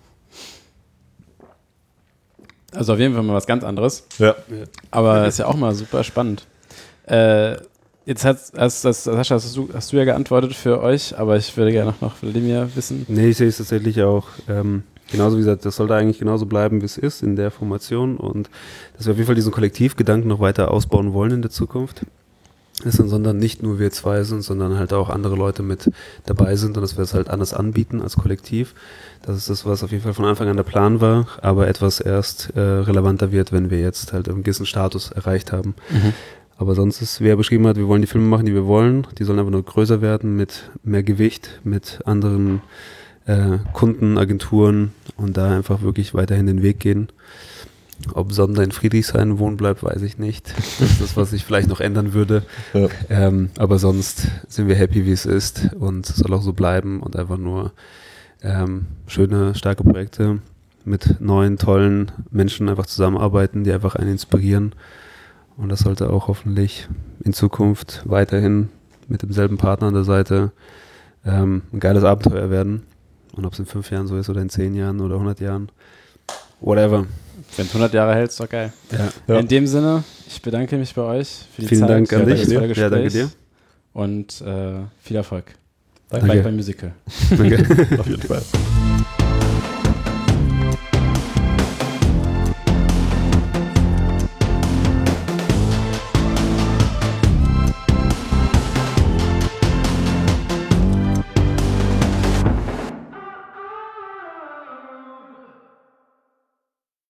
Also auf jeden Fall mal was ganz anderes. Ja. Aber ist ja auch mal super spannend. Jetzt Sascha, hast du ja geantwortet für euch, aber ich würde gerne noch Vladimir wissen. Nee, ich sehe es tatsächlich auch genauso, wie gesagt, das sollte eigentlich genauso bleiben, wie es ist in der Formation und dass wir auf jeden Fall diesen Kollektivgedanken noch weiter ausbauen wollen in der Zukunft. Dass dann sondern nicht nur wir zwei sind, sondern halt auch andere Leute mit dabei sind und dass wir es halt anders anbieten als Kollektiv. Das ist das, was auf jeden Fall von Anfang an der Plan war, aber etwas erst relevanter wird, wenn wir jetzt halt einen gewissen Status erreicht haben. Aber sonst ist, wie er beschrieben hat, wir wollen die Filme machen, die wir wollen. Die sollen einfach nur größer werden, mit mehr Gewicht, mit anderen Kunden, Agenturen und da einfach wirklich weiterhin den Weg gehen. Ob Sonder in Friedrichshain wohnen bleibt, weiß ich nicht. Das ist das, was sich vielleicht noch ändern würde. Ja. Aber sonst sind wir happy, wie es ist und es soll auch so bleiben und einfach nur schöne, starke Projekte mit neuen, tollen Menschen einfach zusammenarbeiten, die einfach einen inspirieren. Und das sollte auch hoffentlich in Zukunft weiterhin mit demselben Partner an der Seite ein geiles Abenteuer werden. Und ob es in 5 Jahren so ist oder in 10 Jahren oder 100 Jahren, whatever. Wenn es 100 Jahre hält, ist doch geil. Ja. In dem Sinne, ich bedanke mich bei euch für die Vielen Zeit. Dank an dich. Ja, danke dir. Und viel Erfolg. Danke. Beim Musical. Danke. Auf jeden Fall.